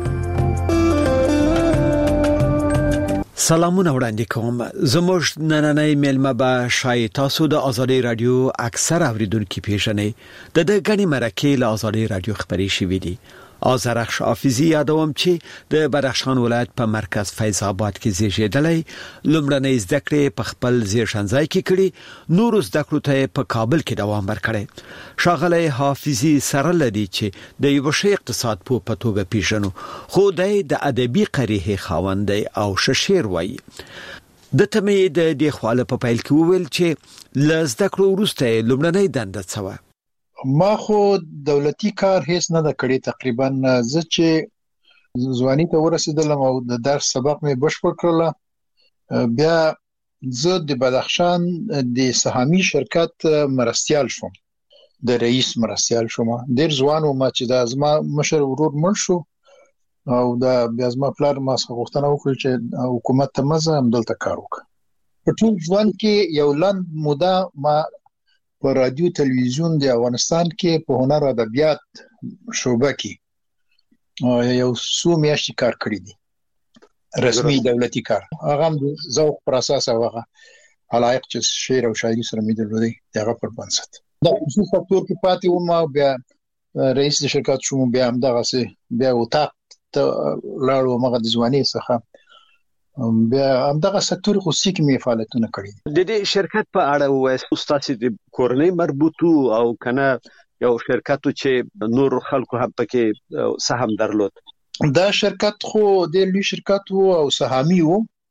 سلامونه وړاندې کوم. زموږ نننۍ ملما به شای تاسو د ازادي رادیو اکثر اوریدونکو پیژنې. د د غنی مرکه له ازادي رادیو خبري شوې دي. آذرخش حافظي یادوم چې د بدخشان ولایت په مرکز فیض آباد کې زیږیدلی، لومړنۍ زده کړې په خپل زیږنځای کې کړې، نور زده کړو ته په کابل کې دوام ورکړی. ښاغلی حافظي سره لدی چې د یو ښه اقتصاد په پتوګه پیژنو، خو د ادبي قریه خاوند او ششیر وایي. د تمې د دې خواله په پیل کې وویل چې لزده کړو وروسته لومړنۍ دنده څه وه. ما خو دولتي کار هیڅ نه د کړی. تقریبا زه چې ځواني ته ورسېدلم او د درس سبق مې بشپړ کړل، بیا زه د بدخشان د سهامي شرکت مرستیال شوم، د رئیس مرستیال شوم. ډیر ځوان وم چې د ازما مشر ورور مړ شو او د بیا ازما پلار ما څخه غوښتنه وکړه چې حکومت ته مزه هم دلته کار وکړم. په ټول ژوند کې یو لنډ موده ما په رادیو تلویزیون د افغانستان کې په هنر او ادبیات شعبه کې یو څو میاشتې کار کړی دی، رسمي دولتي کار. هغه هم د ذوق پر اساس او هغه علایق چې شعر او شاعري سره مې درلودي هغه پر بنسټ د خصوصي سکتور کې پاتې وم او بیا رئیس د شرکت شوم. بیا هم دغه سي بیا وتا لاړو مغه د ځواني څخه بیا هم دغه سکتور خصوصي کې مې فعالیتونه کړی. د دې شرکت په اړه وایي استاد د کورنۍ مربوطو او کنه یو شرکتو چې نور خلکو هم پکې سهم درلود. دا شرکت خو د لوی شرکت وو او سهامي وو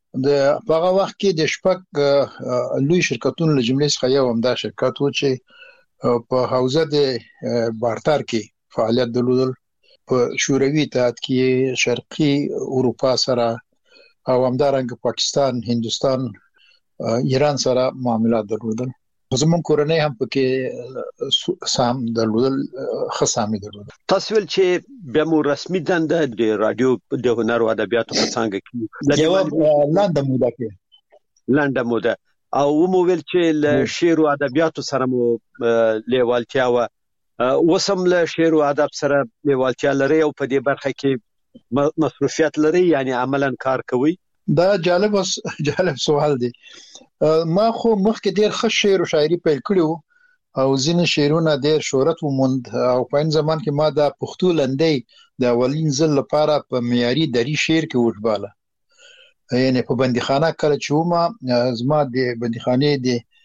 د هغه وخت کې د شپږ لوی شرکتونو له جملې څخه یو همدا شرکت و چې په حوزه د بارتر کې فعالیت درلودل، په شوروي اتحاد کې شرقي اروپا سره او همدارنګه پاکستان، هندستان، ایران سره معاملات درلودل. زمون کورنۍ هم پکې سام درلودل، خصامي درلودل. تاسو ول چې بیا مو رسمي دنده د رادیو د هنر او ادبیاتو په څنګه کې یو لاندې موده کې لاندې موده او مو ویل چې ل شعر او ادبیاتو سره مو لیوالتیا و وسم له شعر او ادب سره لیوالتیا لري او په دې برخه کې مصروفیت لري، یعنی عملاً کار کوي. دا جالب جالب سوال دی. ما خو مخکې ډیر ښه شعر او شاعري پیل کړو او ځینې شعرونه ډیر شهرت وموند او په این زمان کې ما د پښتو لنډۍ د اولین ځل لپاره په معیاري دري شعر کې وژباله. یعنی په بندیخانه کله چې ما زما د بندیخانې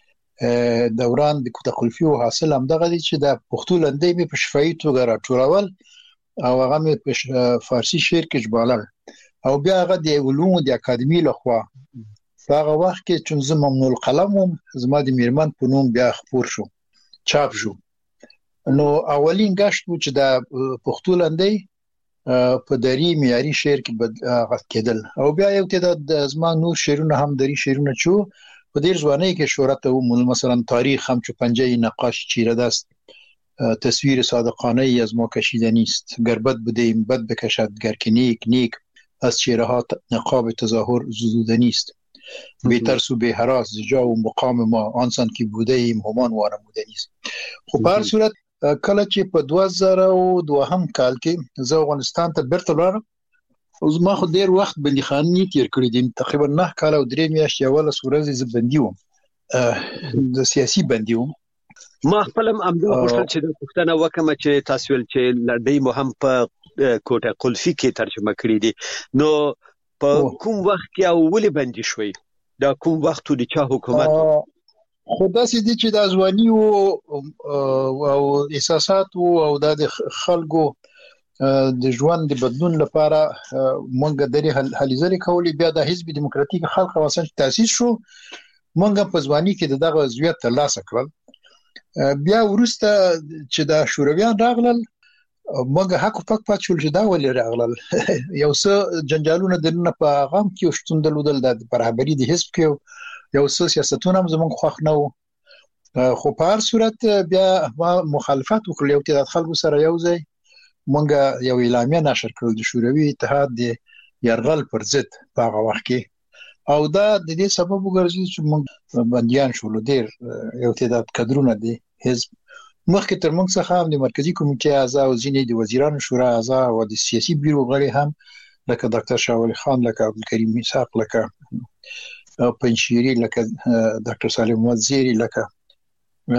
د دوران د کوټه خلفي او حاصل هم دغه دي چې د پښتو لنډۍ په شفاهي توګه راټولول او هغه مې په فارسی شعر کې ژبالل او بیا هغه د علومو د اکاډمي لخوا هغه وخت کې چې زه ممنوع القلم وم، زما د میرمن په نوم بیا خپور شو، چاپ شو. نو اولین غشت و چې د پښتو لنډۍ په دري معیاري شعر کې غږ کېدل او بیا یو تعداد زما نور شعرونه هم دري شعرونه چې په ډیر ځوانۍ کې شهرت وموند، مثلا تاریخ هم چې پنجه نقاش چیره دست، تصویر صادقانه از ما کشیده نیست، گربت بودیم بد بکشد گر که نیک نیک از چهره ها نقاب تظاهر زدوده نیست، بی ترس و بی هراس جا و مقام ما آنسان که بوده ایم همان وارموده نیست. خب به هر صورت کله چې په دوه زره او دوهم کال کې زه افغانستان ته بیرته لاړم او زما خو ډیر وخت بندیخانې تیر کړی دي، تقریبا نه کال او درې میاشتې اول ورځې زه بندي وم، د سیاسي بندي وم. ما خپل هم امدو غوښتل چې د پښتنه وکم چې تاسو ول چې لړۍ مو هم په کوټه قلفي کې ترجمه کړې دي، نو په کوم وخت کې او ولې بندي شوي؟ دا کوم وخت د چا حکومت؟ خو داسې دي چې د ځواني او احساسات او د خلکو د ژوند د بدلون لپاره مونږ د هلې ځلې کولې. بیا د حزب دیموکراتیک خلق اوسن تاسیس شو، مونږ په ځواني کې دغه عضویت ترلاسه کړل. بیا ورسته چې د شورویان راغلل مونږ حق پک پات شول چې دا ولې راغلل. یو څه جنجالونه د نه په غام کې شتون درلودل، د برابرۍ د حزب کې یو څه سیاستونه هم زموږ خوښ نه وو. خو په هر صورت بیا ما مخالفت وکړ، یو تعداد خلکو سره یو ځای مونږ یو اعلامیه نشر کړل د شوروي اتحاد د یرغل پر ضد په هغه وخت کې، او دا د دې سبب وګرځي چې مونږ بنديان شول. ډیر یو تعداد کډرونه دي حزب مخکې تر موږ څخه هم د مرکزی کمیټې اعضا او ځینې د وزیرانو شورا اعضا او د سیاسي بیرو غړي هم لکه ډاکټر شاول خان، لکه عبدالکریم میثاق، لکه پنشيري، لکه ډاکټر سالم وزيري، لکه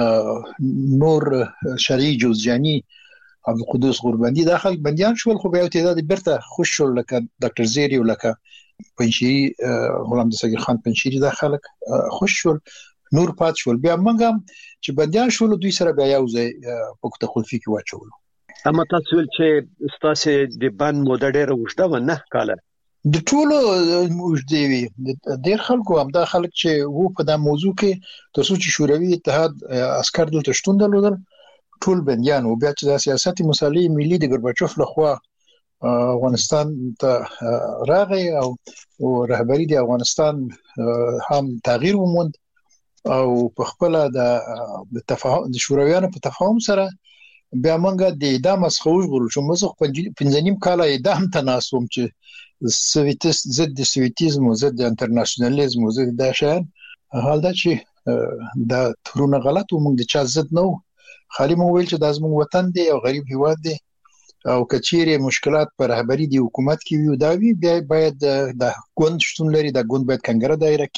نور شرعي جوزجاني، عبدالقدوس غوربندي، دا خلک بنديان شول. خو به یو تعداد بیرته خوش شول لکه ډاکټر زيري او لکه پنشيري غلام دستگیر خان پنشيري، دا خلک خوش شول، نور پات شول. بیا موږ هم چې بنديان شول دوی سره بیا یو ځای په کوټه خلفي کې واچول. اما تاسو ول چې ستاسو د بند موده ډیره وشته و نه کاله د ټولو موجودي وي، ډیر خلکو هم دا خلک چې وو په دا موضوع کې تر څو چې شوروي اتحاد عسكر دلته شتون درلودل ټول بنديان، او بیا چې د سیاست مصالح ملي د ګورباچوف لخوا افغانستان ته راغی او رهبری د افغانستان هم تغییر وموند او په خپل د تفاهم د شورویانو په تفاهم سره بیا موږ د اعدام څخه وژغورل شو. موږ پنځه نیم کال اعدام ته ناسوم چې سویتیست ضد سویتیزم او ضد انټرنیشنالیزم او ضد د شان حال دا چې دا ترونه غلط و، موږ د چا ضد نه خالي مو ویل چې د زموږ وطن دی او غریب هیواد دی او کچېره مشکلات پر رهبری دی حکومت کې وي دا وی بیا باید د ګوند شتون لري، د ګوند باید کنګره دایره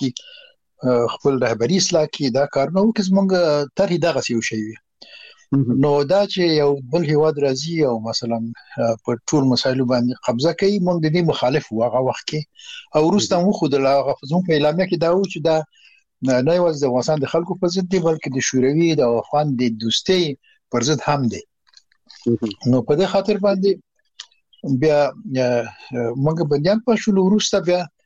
کې خپل رهبری اصلاح کې دا کار نه وکړي. موږ تر دغه څه یو شی وي نو دا چې یو بل هیواد راځي او مثلا په ټول مسایلو باندې قبضه کوي، موږ د دې مخالف وغه وخت کې او وروسته مو خو د غفزون په اعلامیه کې دا و چې دا نه یوازې د افغانستان د خلکو په ضد دی بلکې د شوروي د افغان د دوستۍ پر ضد هم دی. نو په دې خاطر باندې بیا موږ بنديان په شول وروسته بیا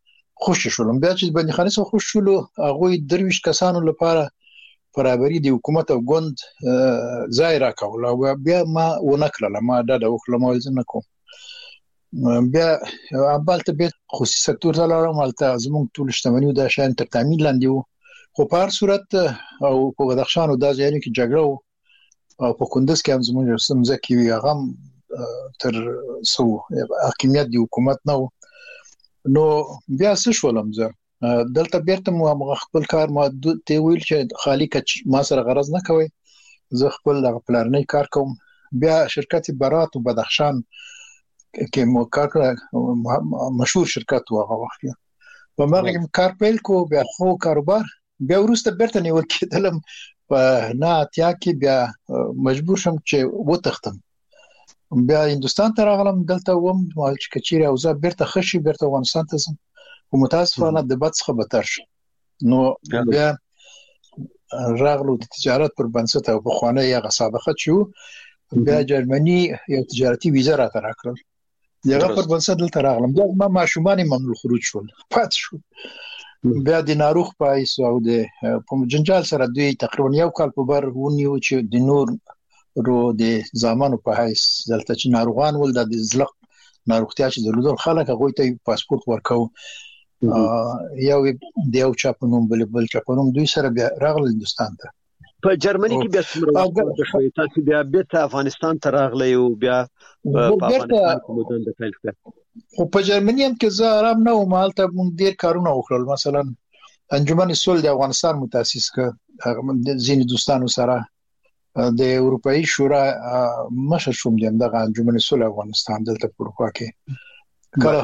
خوشی شولم. بیا چې بندي خانه سره خوش شولو هغه درویش کسانو لپاره برابرۍ د حکومت او ګوند ځای راکول او بیا ما ونکړل ما دا د وکړم او ځنه کوم. بیا ابالته به خصوصي سکتور ته لاړم، مالته زموږ ټول شتمنۍ د شان تر تامین لاندې وو، خو په هر صورت او په بدخشان او د ځایونو کې جګړه او په کندز کې هم زموږ سمزه کې وی هغه تر سو حکومت دی حکومت نو نو بیا څه شولم زه دلته بیرته مو خپل کار ما ته ویل چې خالی کچ ما سره غرض نه کوي، زه خپل د پلانې کار کوم. بیا شرکت برات او بدخشان کې مو کار مشهور شرکت و هغه وخت په مغرب کار پیل کو، بیا خو کاروبار بیا ورسته بیرته نیول کېدلم په نه اتیا کې بیا مجبور شم چې وتښتم. بیا هندستان ته راغلم، دلته وم مال چې کچيره او زه بیرته خشي بیرته افغانستان ته ځم، خو متاسفانه د بد څخه بدتر شو. نو بیا راغلو د تجارت پر بنسټ او په خوانه یې غصابخت شو. بیا جرمني یو تجارتي ویزه را تراکل، دغه پر بنسټ دلته راغلم. بیا ما ماشومان ممنوع خروج شول پات شو. بیا د ناروغ پایس او د په جنجال سره دوی تقریبا یو کال په بر ونیو چې د نور رو د زمانو په حیث دلته چې ناروغان ول د زلق ناروغتیا چې درلودل خلک هغه ته پاسپورت ورکاو، یو د یو چاپنوم بل بل چاپنوم دوی سره بیا راغل هندستان ته. په جرمني کې بیا څومره شوي تاسو بیا بیرته افغانستان ته راغلی او بیا په افغانستان کې مو دنده پیل کړه؟ خو په جرمني هم کې زه آرام نه وم، هلته موږ ډېر کارونه وکړل. مثلا انجمن صلح د افغانستان متاسس کړ ځینې دوستانو سره، د اروپאי شورا مشر شوم دغه انجمن صلح افغانستان دلته په اروپا کې. کله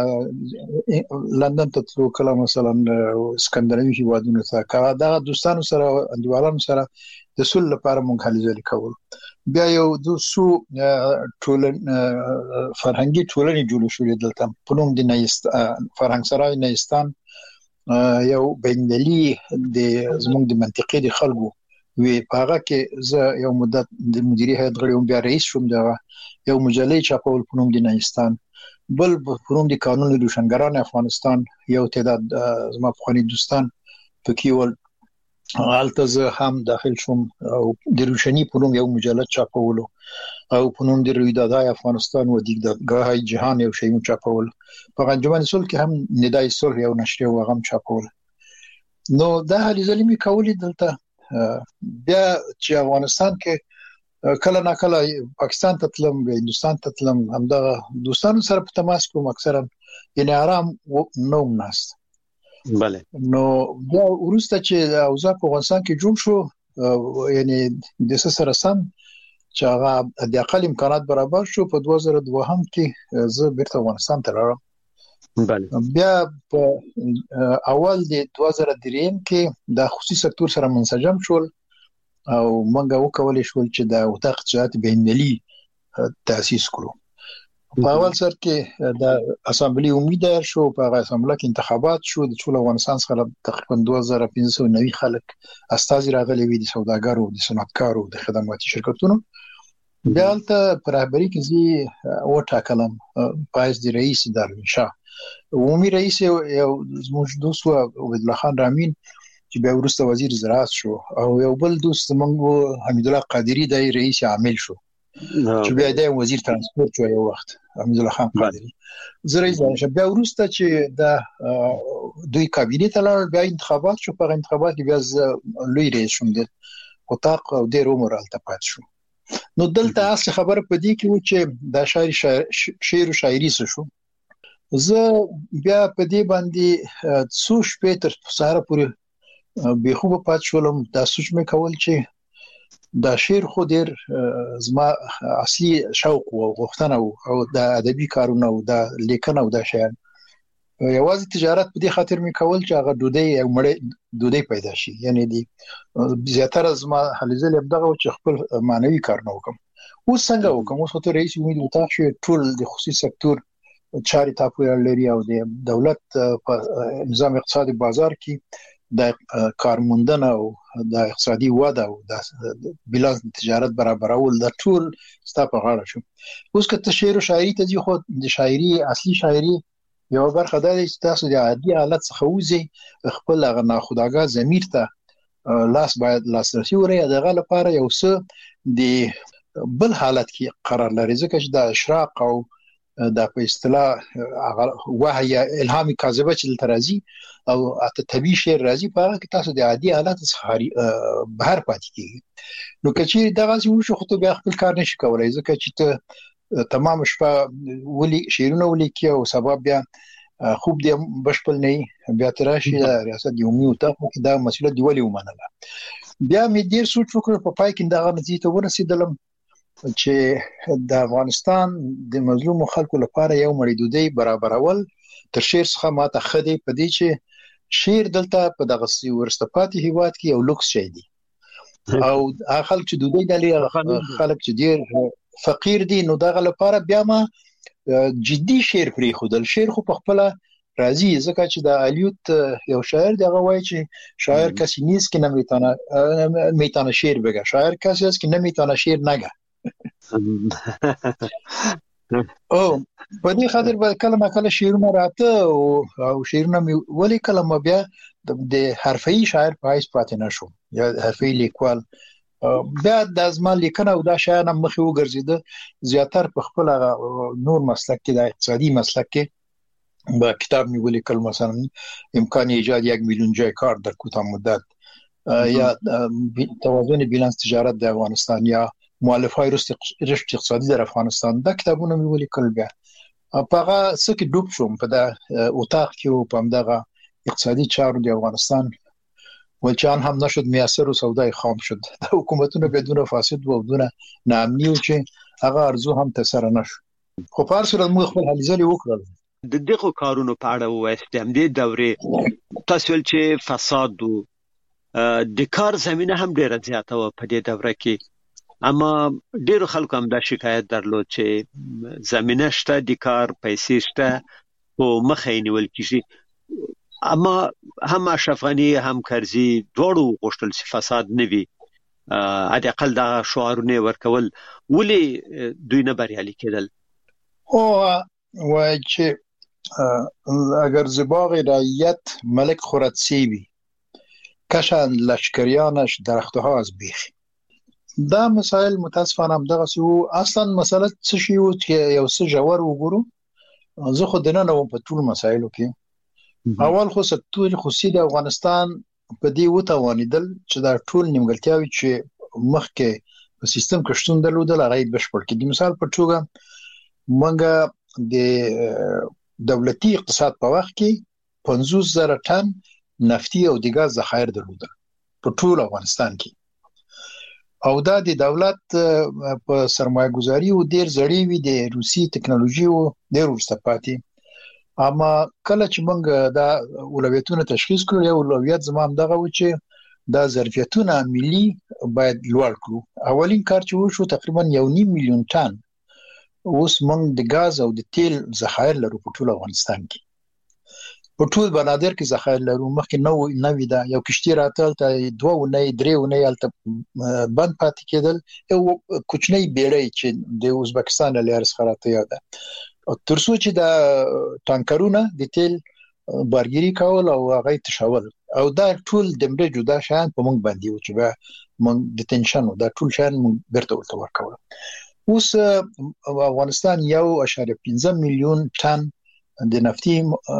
لندن ته تلو، کله مثلا اسکندناوي هیوادونو ته، کله دا دوستانو سره انډیوالانو سره د صلح لپاره مونږ هلې ځلې کول. بیا یو د سو ټولن فرهنګي ټولنې جوړ شوې دلته په نوم د نایست فرهنګ سرای نایستان، یو بینالي د زموږ د منطقې د خلکو وی هغه کې زه یو مدت د مدیریت هیئت غړی وم، بیا رئیس شوم. دا یو مجله چاپول په نوم د نایستان، بل په نوم د قانون روشنګران افغانستان، یو تعداد زما پخوانی دوستان پکې ول. حالته زه هم داخل شوم او د روشنی په نوم یو مجله چاپولو او په نوم د رویدادهای افغانستان و دیدگاه‌های جهان یو شی چاپول. په انجمن صلح کې هم ندای صلح یو نشریه و غم چاپول. نو دا هلې ځلې مې کولې دلته. بیا چې افغانستان کې کله نا کله پاکستان ته تلم، هندستان ته تلم، همدغه دوستانو سره په تماس کوم اکثرا، یعنی آرام نو ناست. بله. نو بیا ورسته چې اوضاع په افغانستان کې جوړ شو، یعنی د سره سم چې هغه د اقل امکانات برابر شو، په دوه زره دوه هم کې زه بیرته افغانستان ته راغلم. بله. بیا په اول د دوه زره درې کې د خصوصي سکتور سره منسجم شول او موږ وکولای شو چې د وطاق تجارت بینالي تاسیس کړو. په اول سر کې د اسامبلی امید شو، په هغه اسامبلی کې انتخابات شو، د ټول افغانستان څخه تقریبا دوه زره پنځه سوه نوي خلک استازي راغلي وي، د سوداګرو، د صنعتکارو، د خدماتي شرکتونو. بیا هلته په رهبري کې زه وټاکلم پایز د رئیس دارالانشا. عمومي رئیس یو زموږ دوست و عبد الله خان رامین چې بیا وروسته وزیر زراعت شو، او یو بل دوست زموږ حمید الله قادری د رئیس عامل شو چې بیا د وزیر ترانسپورت شو یو وخت حمید الله خان قادری. زه رئیس دارالانشا. بیا وروسته چې د دوی کابینه ته لاړ، بیا انتخابات شو، په انتخابات کې بیا لوی رئیس شوم د وطاق او د رومر التپات شو. نو دلته اصل خبره په دې کې و چې د شاعر شعر او شاعري څه شو. زه بیا په دې باندې څو شپې تر سهار پورې به خوب پات شولم. دا سوچ مې کول چې دا شعر خو ډیر زما اصلي شوق او غوښتنه او د ادبي کارونه او د لیکنه او د شعر یوازې تجارت په دې خاطر مې کول چې هغه دودي او مړې دودي پیدا شي. یعنی دي زیاتره زما حلیزل دغه چې خپل معنوي کارونه وکم. اوس څنګه وکم؟ اوس خو ته رئیس امید وتا شو، ټول د خصوصي سکتور چاري تاپو لري او د دولت په نظام اقتصادي بازار کې د کارموندنه او د اقتصادي وده او د بیلانس تجارت برابرول د ټول ستا په غاړه شو. اوس که ته شعر او شاعري ته ځې، خو د شاعري اصلي شاعري یو برخه دا چې تاسو د عادي حالت څخه وځي خپل هغه ناخودآګاه ضمیر ته لاس باید لاسرسي ولري دغه لپاره یو څه د بل حالت کې قرار لري ځکه چې د اشراق او د په اصطلاح وحی الهامي کاذبه چې ترازی او اته طبيعي شعر راځي په هغه کې تاسو د عادي حالت څخه بهر پاتې کیږي نو کچې دغه څه خو ته بیا خپل کار نشي کولای ځکه چې ته تمام شپه ولي شیرونه ولي کې او سبب بیا خوب دې بشپل نه بیا تراشي ریاست یومي او ته دا مسله دی ولي ومنله بیا مې ډیر سوچ وکړ په پای کې دغه نتیجه ته ورسېدلم چې د افغانستان د مظلوم خلکو لپاره یو مړیدودي برابرول تر شیر څخه ماته خدي په دې چې شیر دلته په دغه ورسته پاتې هیواد کې یو لوکس شي دي او هغه خلک چې دوی دلې خلک چې ډیر فقیر دي نو دغه لپاره بیا ما جدي شیر پرې خودل شیر خو په خپل راځي ځکه چې د الیوت یو شاعر دغه وایي چې شاعر کسی نیست که نمیتونه میتونه شیر بگه شاعر کسی است که نمیتونه شیر نگه او په دې خاطر به کلمه کله شیرونه راته او شیرونه ولې کلمه بیا د حرفي شاعر پایس پاتې نشو یا حرفي لیکوال بیا د ازمان لیکنه او دا شاعر هم مخې وګرځیده زیاتر په خپل نور مسلک کې د اقتصادي مسلک کې با کتاب می‌ولی کل مثلا امکان ایجاد یک میلیون جای کار در کوتاه مدت یا توازن بیلانس تجارت در افغانستان یا مؤلفه‌های رشد اقتصادی در افغانستان دا کتابونه می‌ولی کل بیا په هغه څه کې ډوب شوم په دا اتاق کې او په دغه اقتصادي چارو د افغانستان ولچان هم نشد میسر او سودای خام شد حکومتونه بدون فاسد و بدون ناامنی او چې هغه ارزو هم تسره نشو خو په هر صورت موږ خپل حلیزلي وکړل د دغه کارونو په اړه وایست هم د دورې تاسو چې فساد او د کار زمينه هم ډیره زیاته و په دې دوره کې اما ډیرو خلکو هم دا شکایت درلود چې زمينه شته د کار پیسې شته او مخې نیول کیږي اما هم اشرف غنی هم کرزی دوړو غوښتل چې فساد نه وي ا د اقل دا شعارونه ورکول ولې دوی نه بریالي کېدل او وای چې اگر زباغ رعیت ملک خورتسیبی کشن لشکریانش درختها از بیخی دا مسائل متاسفانه هم دغه سو اصلا مسله څه شی و چې یو څه جوړ وګورو زه خو دنه نو په ټول مسایلو کې اول خو ستوري خصوصي د افغانستان په دې وتاوانیدل چې دا ټول نیمګړتیاوي چې مخکې په سیستم کې شتون درلودل هغه بشپړ کړي مثال په توګه منګه د دولتي اقتصاد په وخت کې پنځوس زره ټن نفتي او د غاز ذخایر درلودل په ټول افغانستان کې او دا د دولت په سرمایه گذاري او ډیر زړی وي د روسي ټکنالوژي او ډیر ورسته پاتې اما کله چې موږ دا اولویتونه تشخیص کړو یو اولویت زمام دغه و چې دا ظرفیتونه ملي باید لوړ کړو اولین کار چې وشو تقریبا یو نیم میلیون ټن اوس موږ د غاز او د تیل ذخایر لرو په ټول افغانستان کې په ټول بنادر کې ذخایر لرو مخکې نو نوې دا یو کشتي راتل ته دوه ونې درې ونې الته بند پاتې کېدل یو کوچنی بیړۍ چې د ازبکستان له لارې څخه راته یاده ترڅو چې دا ټانکرونه د تیل بارګيري کول او هغه تشول او دا ټول د مړي جدا شان په موږ باندې و چې موږ د تنشن دا ټول شان برته ورته ورکول اوس افغانستان یو اشاریه پنځه میلیون ټن د نفتي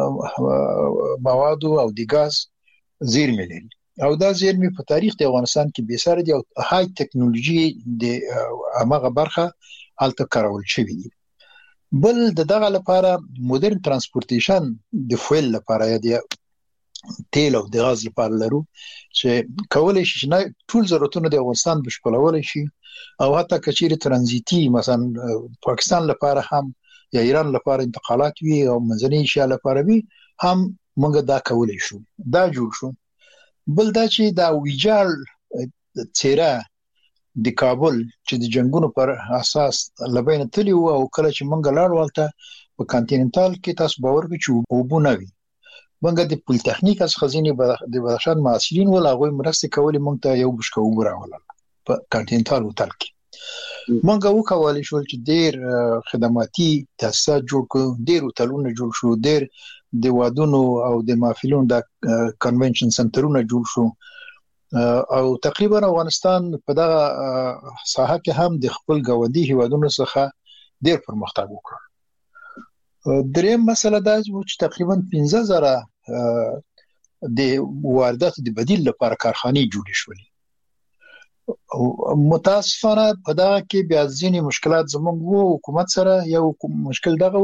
مواد او د غاز زیرمې لري او دا زیرمې په تاریخ د افغانستان کې به سره دی او های ټکنالوژي د هغه برخه الته کارول شوی دی بل دغه لپاره مدرن ترانسپورتیشن د فویل لپاره دی تیل او د غاز لپاره لرو چې کولای شي نه ټول ضرورتونه د افغانستان بشپړول شي او حتی کچېره ترانزیتي مثلا پاکستان لپاره هم یا ایران لپاره انتقالات وی او منځنۍ ایشیا لپاره وی هم موږ دا کولای شو دا جوړ شو بل دا چې دا ویجال چیرې د کابل چې د جنگونو پر اساس لبین تلی او کله چې موږ لاړ ولته په کانټیننټال کې تاسو باور کوئ چې وبونه وی موږ د پولیټیکنیک از خزینه د بدخشان معاصرین ول هغه مرسته کولې موږ ته یو بشکو وراول په کانټیننټال هوټل کې مونږ وکولای شو چې ډیر خدماتي تاسیسات جوړ کړو، ډیر هوټلونه جوړ شو، ډیر د وادونو او د محفلونو د کنونشن سنټرونه جوړ شو او تقریبا افغانستان په دغه ساحه کې هم د خپل ګاونډي هیوادونو څخه ډیر پرمختګ وکړ. دریم مسله دا چې تقریبا پنځه زره د واردات د بدیل لپاره کارخانې جوړې شولې. متاسفانه په دغه کې بیا ځینې مشکلات زموږ وو حکومت سره. یو مشکل دغه و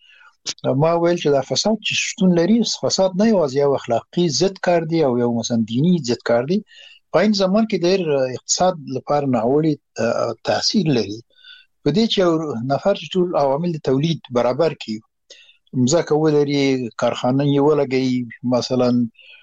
چې ما ویل چې دا فساد چې شتون لري، فساد نه یوازې یو اخلاقی ضد کار دی او یو مثلا دینی ضد کار دی، په این زمان کې ډېر اقتصاد لپاره ناوړي تاثیر لري. په دې چې یو نفر چې ټول عوامل د تولید برابر کړي، مځکه ولري، کارخانه یې ولګي، مثلا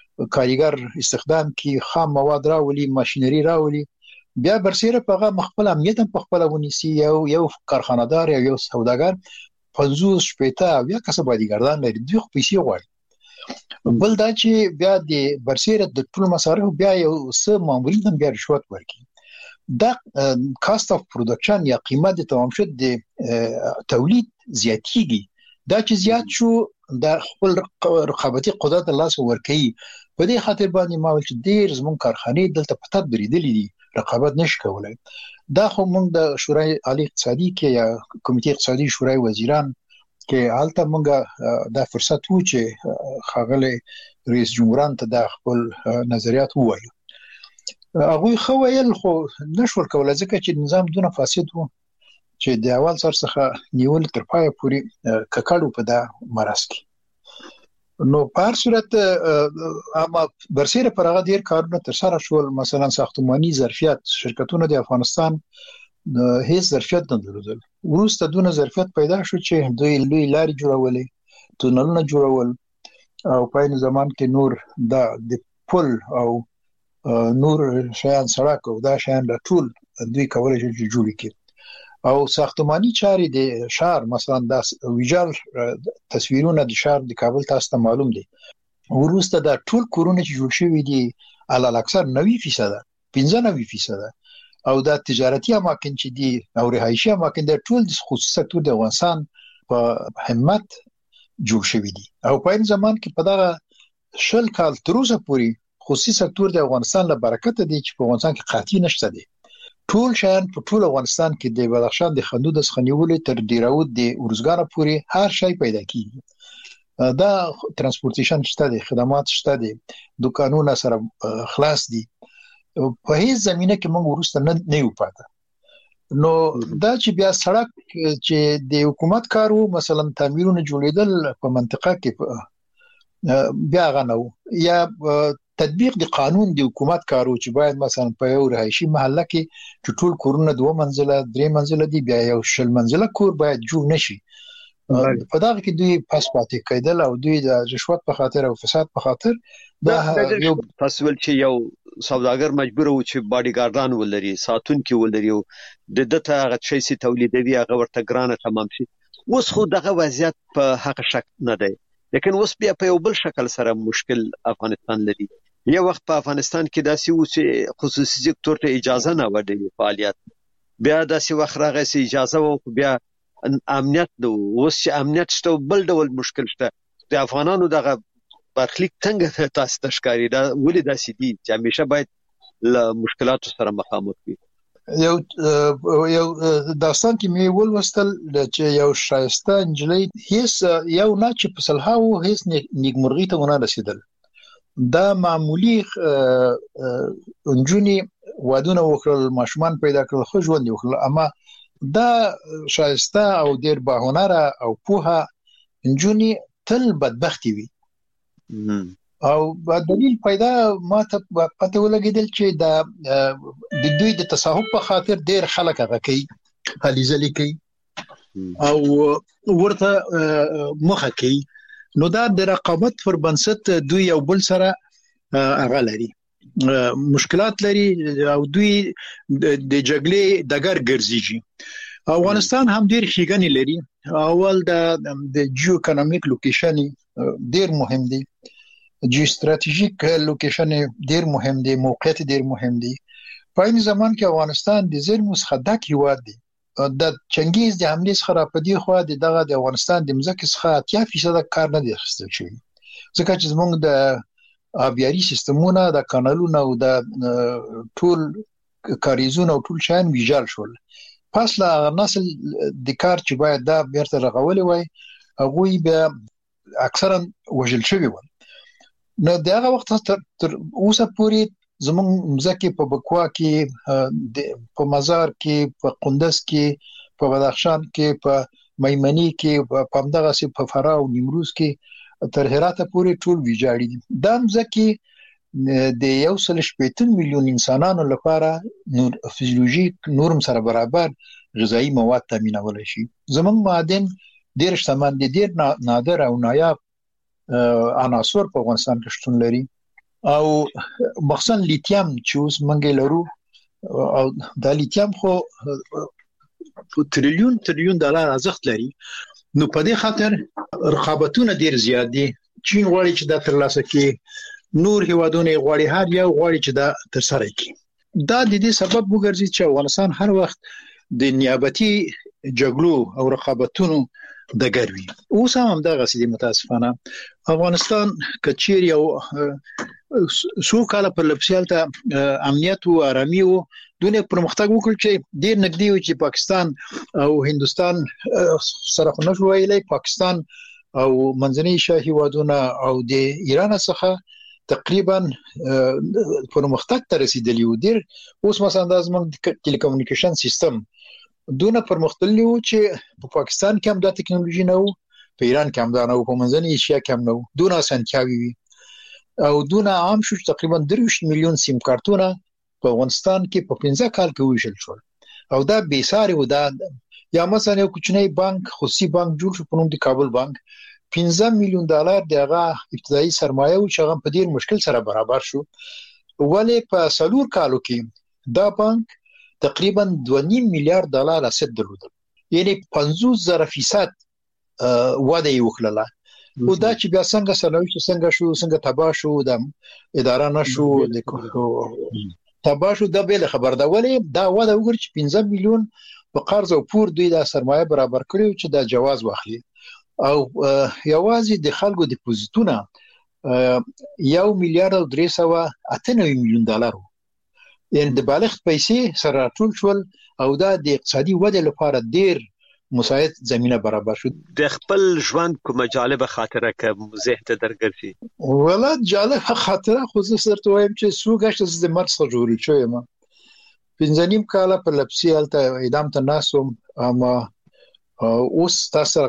کاریګر استخدام کړي، خام مواد راولي، ماشینری راولي، بیا برسیره په هغه مخبل امنیت هم په خپل ونیسي. یو یو کارخانه‌دار یا یو سوداګر پنځوس شپېته بیا کسب بادیګردان لري، دوی خو پیسې غواړي. بل دا چې بیا د برسیره د ټول مصارف بیا یو څه معمولی هم بیا رشوت ورکړي. دا کاست اف پروډکشن یا قیمت د تمام شد د تولید زیاتیږي. دا چې زیات شو د خپل رقابتي قدرت الله سره ورکړي. په دې خاطر باندې ما ول چې ډیر زمون کارخانې دلته پټ بریدلې دي، رقابت نشي کولای. دا خو موږ د شورای عالی اقتصادي کې یا کمیټې اقتصادي شورای وزیران کې حالت موږ دا فرصت وو چې خاغله رئیس جمهوران ته د خپل نظریات ووایو. هغه خو ویل خو نشول کولای ځکه چې نظام دونه فاسد وو چې د اول سر څخه نیول تر پای پورې ککړو په دا مرز کې. نو په هر صورت اما برسیره پر هغه ډیر کارونه تر سره شول. مثلا ساختماني ظرفیت شرکتونه د افغانستان هیڅ ظرفیت نه درلودل. وروسته دونه ظرفیت پیدا شو چې دوی لوی لارې جوړولې، تونلونه جوړول او په این زمان کې نور د پل او نور شیان سړک او دا شیان د ټول دوی کولای شي چې جوړ کړي. او ساختماني چارې د شهر مثلا د ویجال تصویرونه د شهر د کابل تاسو ته معلوم دي. وروسته د ټول کورونه چې جوړ شوي دي علل اکثر نوي فیصد پنځه نوي فیصد او د تجارتي اماکن چې دي او رهایشي اماکن د ټول د خصوصي سکتور د افغانستان په همت جوړ شوي دي. او په این زمان کې په دغه شل کال تر اوسه پورې خصوصي سکتور د افغانستان له برکت دی چې په افغانستان کې قاطی نشته دي. ټول شان په ټول افغانستان کې د بدخشان د خندو د خنیولې تر ډیراود د ورزګار پورې هر شی پیدا کیږي. دا ترانسپورتیشن شته دي، خدمات شته دي، دکانونه سره خلاص دي. په هیڅ زمينه کې موږ ورسته نه نه یو پاته. نو دا چې بیا سړک چې د حکومت کارو مثلا تعمیرونه جوړیدل په منطقه کې بیا غنو یا تطبیق د قانون د حکومت کارو چې باید مثلا په یو رهایشي محله کې چې ټول کورونه دوه منزله درې منزله دي بیا یو شل منزله کور باید جوړ نشي. په دغه کې دوی پاس پاتې کېدل او دوی د رشوت په خاطر او فساد په خاطر دا یو تاسول چې یو سوداګر مجبور و چې باډیګاردان ولري، ساتونکي ولري او د دته هغه شي سي تولیدوي هغه ورته ګرانه تمام شي. اوس خو دغه وضعیت په حق شک نه دی، لیکن اوس بیا په یو بل شکل سره مشکل افغانستان لري. یو وخت په افغانستان کې داسې و چې خصوصي سکتور ته اجازه نه ورکړي فعالیت، بیا داسې وخت راغی چې اجازه و بیا امنیت نو. اوس چې امنیت شته بل ډول مشکل شته. د افغانانو دغه برخلیک څنګه تاسو ته ښکاري؟ دا ولې داسې دي چې همیشه باید له مشکلاتو سره مخامخ وي؟ یو یو داستان کې مې ولوستل چې یو شایسته انجلۍ هیڅ یو نه چې په صلحاو هیڅ نیکمرغي ته ونه رسیدل. دا معمولی انجونی وادونه وکړل، ماشومان پیدا کړل، خو ژوند وکړل، اما دا شایسته او ډیر باهنره او پوها انجونی تل بدبختی وي. او دلیل پیدا ما ته پته ولګیدل چې دا د دوی د تصاحب په خاطر ډیر خلک هغه کوي، هلیزلی کوي او ورته مخه کوي. نو دا د رقابت پر بنسټ دوی یو بل سره هغه لري، مشکلات لري او دوی د جګړې دګر ګرځي. افغانستان هم ډیر ښېګڼې لري. اول د جیو اکونومیک لوکیشن ډیر مهم دی، جیو استراتیژیک لوکیشن ډیر مهم دی، موقعیت ډیر مهم دی. په این زمان کې افغانستان د زیرمو څخه ډک هیواد دی. د چنګیز د حملې څخه راپدې خو د دغه د افغانستان د مځکې څخه اتیا فیصد کار نه دی اخیستل شوی، ځکه چې زموږ د آبیاري سیستمونه د کانالونو او د ټول کاریزونه او ټول شان ویجال شول. پس لا نسل د کار چې باید دا بیرته رغولې وای هغه به اکثرا وژل شوی و. نو دغه وخت تر اوسه پورې زموږ مځکې په بکوا کې، په مزار کې، په قندز کې، په بدخشان کې، په میمنی کې، په همدغه سي په فراه او نیمروز کې تر هراته پورې ټول ویجاړي دي. دا مځکې د یو سل شپږ میلیون انسانانو لپاره نور فزیولوژیک نورم سره برابر غذایی مواد تامینول شي. زموږ معادن ډېر شتمن دي، ډېر نادر او نایاب عناصر په افغانستان کې شتون لري او مخصوصا لیتیم چې اوس منګ لرو او دا لیتیم خو په تریلیون تریلیون ډالر ارزښت لري. نو په دې خاطر رقابتونه ډیر زیات دي. چین غواړي چې دا ترلاسه کړي، نور هیوادونه غواړي، هر یو غواړي چې دا ترسره کړي. دا د دې سبب وګرځي چې افغانستان هر وخت د نیابتي جګړو او رقابتونو د ګروي. اوس هم دغه سړي متاسفانه افغانستان کچيري او سو کاله پر لپسیالته امنیت او آرامي او دونه پرمختګ وکړ چې ډیر نږدې و چې پاکستان او هندستان سره خو نشو ویلای، پاکستان او منځنۍ ایشیا هیوادونه او د ایران څخه تقریبا پرمختګ ته رسیدلی و. ډیر اوس مثلا د زموږ ټلیکومونیکیشن سیستم دونه پرمختللی و چې په پاکستان کې هم دا ټکنالوژي نه و، په ایران کې هم دا نه و، په منځنۍ ایشیا کې هم نه و. دونه اسانتیاوي وي او دونه عام شو چې تقریبا درویشت میلیون سیم کارتونه په افغانستان کې په پنځه کال کې ویشل شول او دا بې ساري و. دا یا مثلا یو کوچنی بانک، خصوصي بانک جوړ شو په نوم د کابل بانک، پنځه میلیون ډالر دغه ابتدایي سرمایه او چې هغه په ډیر مشکل سره برابر شو. ولې په سلور کالو کې دا بانک تقریبا دوه نیم میلیارډ ډالر اسید درلودل، یعنی پنځوس زره فیصد وده یې وکړه. او دا چې بیا څنګه سلوي چې څنګه شو، څنګه تباه شو، د اداره نشو د تباه شو، دا به خبر ده. ولې دا وده وګورئ چې پنځه میلیون په قرض او پور دوی د سرمایه برابر کړو چې دا جواز واخلي او یوازې د خلکو ډیپوزیټونه یو میلیارډ او درې سوه اته نوي میلیون ډالر، یعنی د بالغ پیسې سره ټول شول او دا د اقتصادي ودې لپاره ډیر مساعد زمينه برابر شو. د خپل ژوند کومه جالبه خاطره کوم زه ته درګرځي؟ ولا جالبه خاطره خو زه سره وایم چې سو غشت د مرګ څخه جوړ شوی ما پنځه نیم کاله په لپسی الته اعدام ته ناسوم، اما اوس تاسو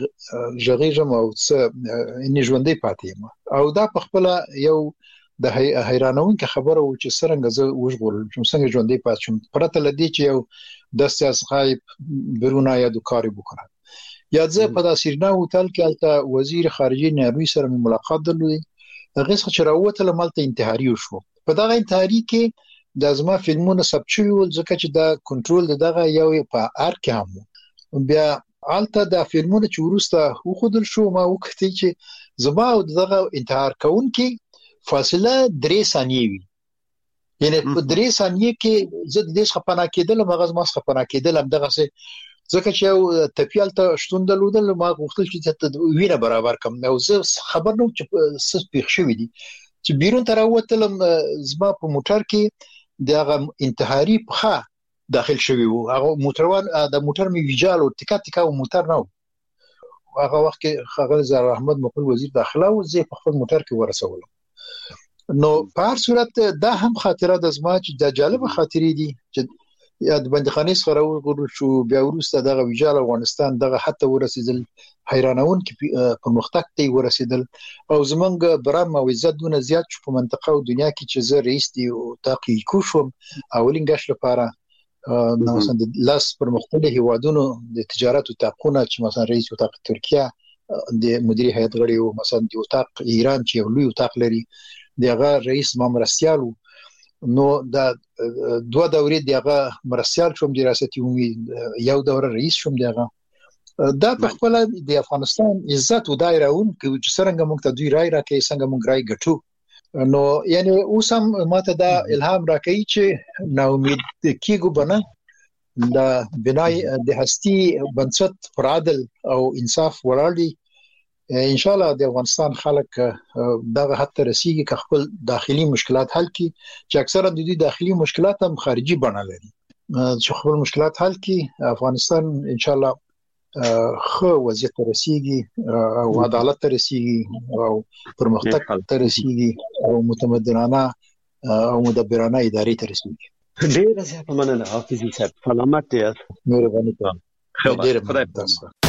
ژغېږم او څه ان ژوندې پاتې ما او دا په خپل یو د حیرانونکو خبره و چې څنګه زه وژغورل چې څنګه ژوندې پات شم پرته لدی چې یو د سیاست غایب برونه یا د کاری وکړم. یا زه په داسیرنا هوټل کې الته وزیر خارجه نروي سره ملاقات درلودی، هغه څه چې راوته لملته انتحاري وشو. په دغه انتحاري کې د ازما فلمونه سب شوی ول ځکه چې دا کنټرول دغه یو په ار کې هم بیا الته د فلمونه چې ورسته وخدل شو ما وکړی چې زما او دغه انتحار کوونکی فاصله درې ثانیې وي، یعنی په درې ثانیې کې زه د دې څخه پناه کېدل مغز ما څخه پناه کېدل هم دغه څه ځکه چې یو تپیال ته شتون درلودل ما غوښتل چې وینه برابر کم او زه خبر نوم چې څه پیښ شوی دي چې بیرون تر وتلم زما په موټر کې دغه انتحاري پخه داخل شوی وو. هغه موټروان د موټر می ویجال او ټیکا ټیکا او موټر نو هغه وخت کې خغل زهر احمد مقبول وزیر داخله او زه په خپل موټر کې ورسولم. نو په هر صورت دا هم خاطره د زما چې د جالب خاطرې دي چې یا د بندخانه سره ورغلو شو بیا ورسته دغه ویجال افغانستان دغه حتی ورسېدل حیرانون کې په مختک ته ورسېدل او زمونږ برام او عزت دونه زیات شو په منطقه او دنیا کې چې زه رئیس دی او تاقی کوشم اولین غش لپاره نو مثلا د لاس پر مختلفو هیوادونو د تجارت او تاقونه چې مثلا رئیس او تاق ترکیه د مدیر هیئت غړي او مثلا د تاق ایران چې یو لوی تاق لري دغه رئیس ما مرستيال نو دا دوه دورې دغه مرستيال شوم د ریاست امید یو دوره رئیس شوم دغه دا په خپل د افغانستان عزت او دایره اون کې چې څنګه موږ ته دوی رائے راکې څنګه موږ رائے ګټو نو یعنی اوس هم ماته دا الهام راکوي چې نا امید کیږو بنه د بنای د هستی بنسټ پر عدل او انصاف وړاندې ان شاء الله د افغانستان خلک دغه حد ته رسیږي چې خپل داخلي مشکلات حل کړي چې اکثرا د دې داخلي مشکلات هم خارجي بڼه لري چې خپل مشکلات حل کړي افغانستان ان شاء الله خو وضعیت ته رسیږي او عدالت ته رسیږي او پرمختګ ته رسیږي او متمدنانه او مدبرانه ادارې ته رسیږي. ډیر زیات مننه حافظي صاحب، سلامت یاست. مهرباني کوم. ډیر مننه.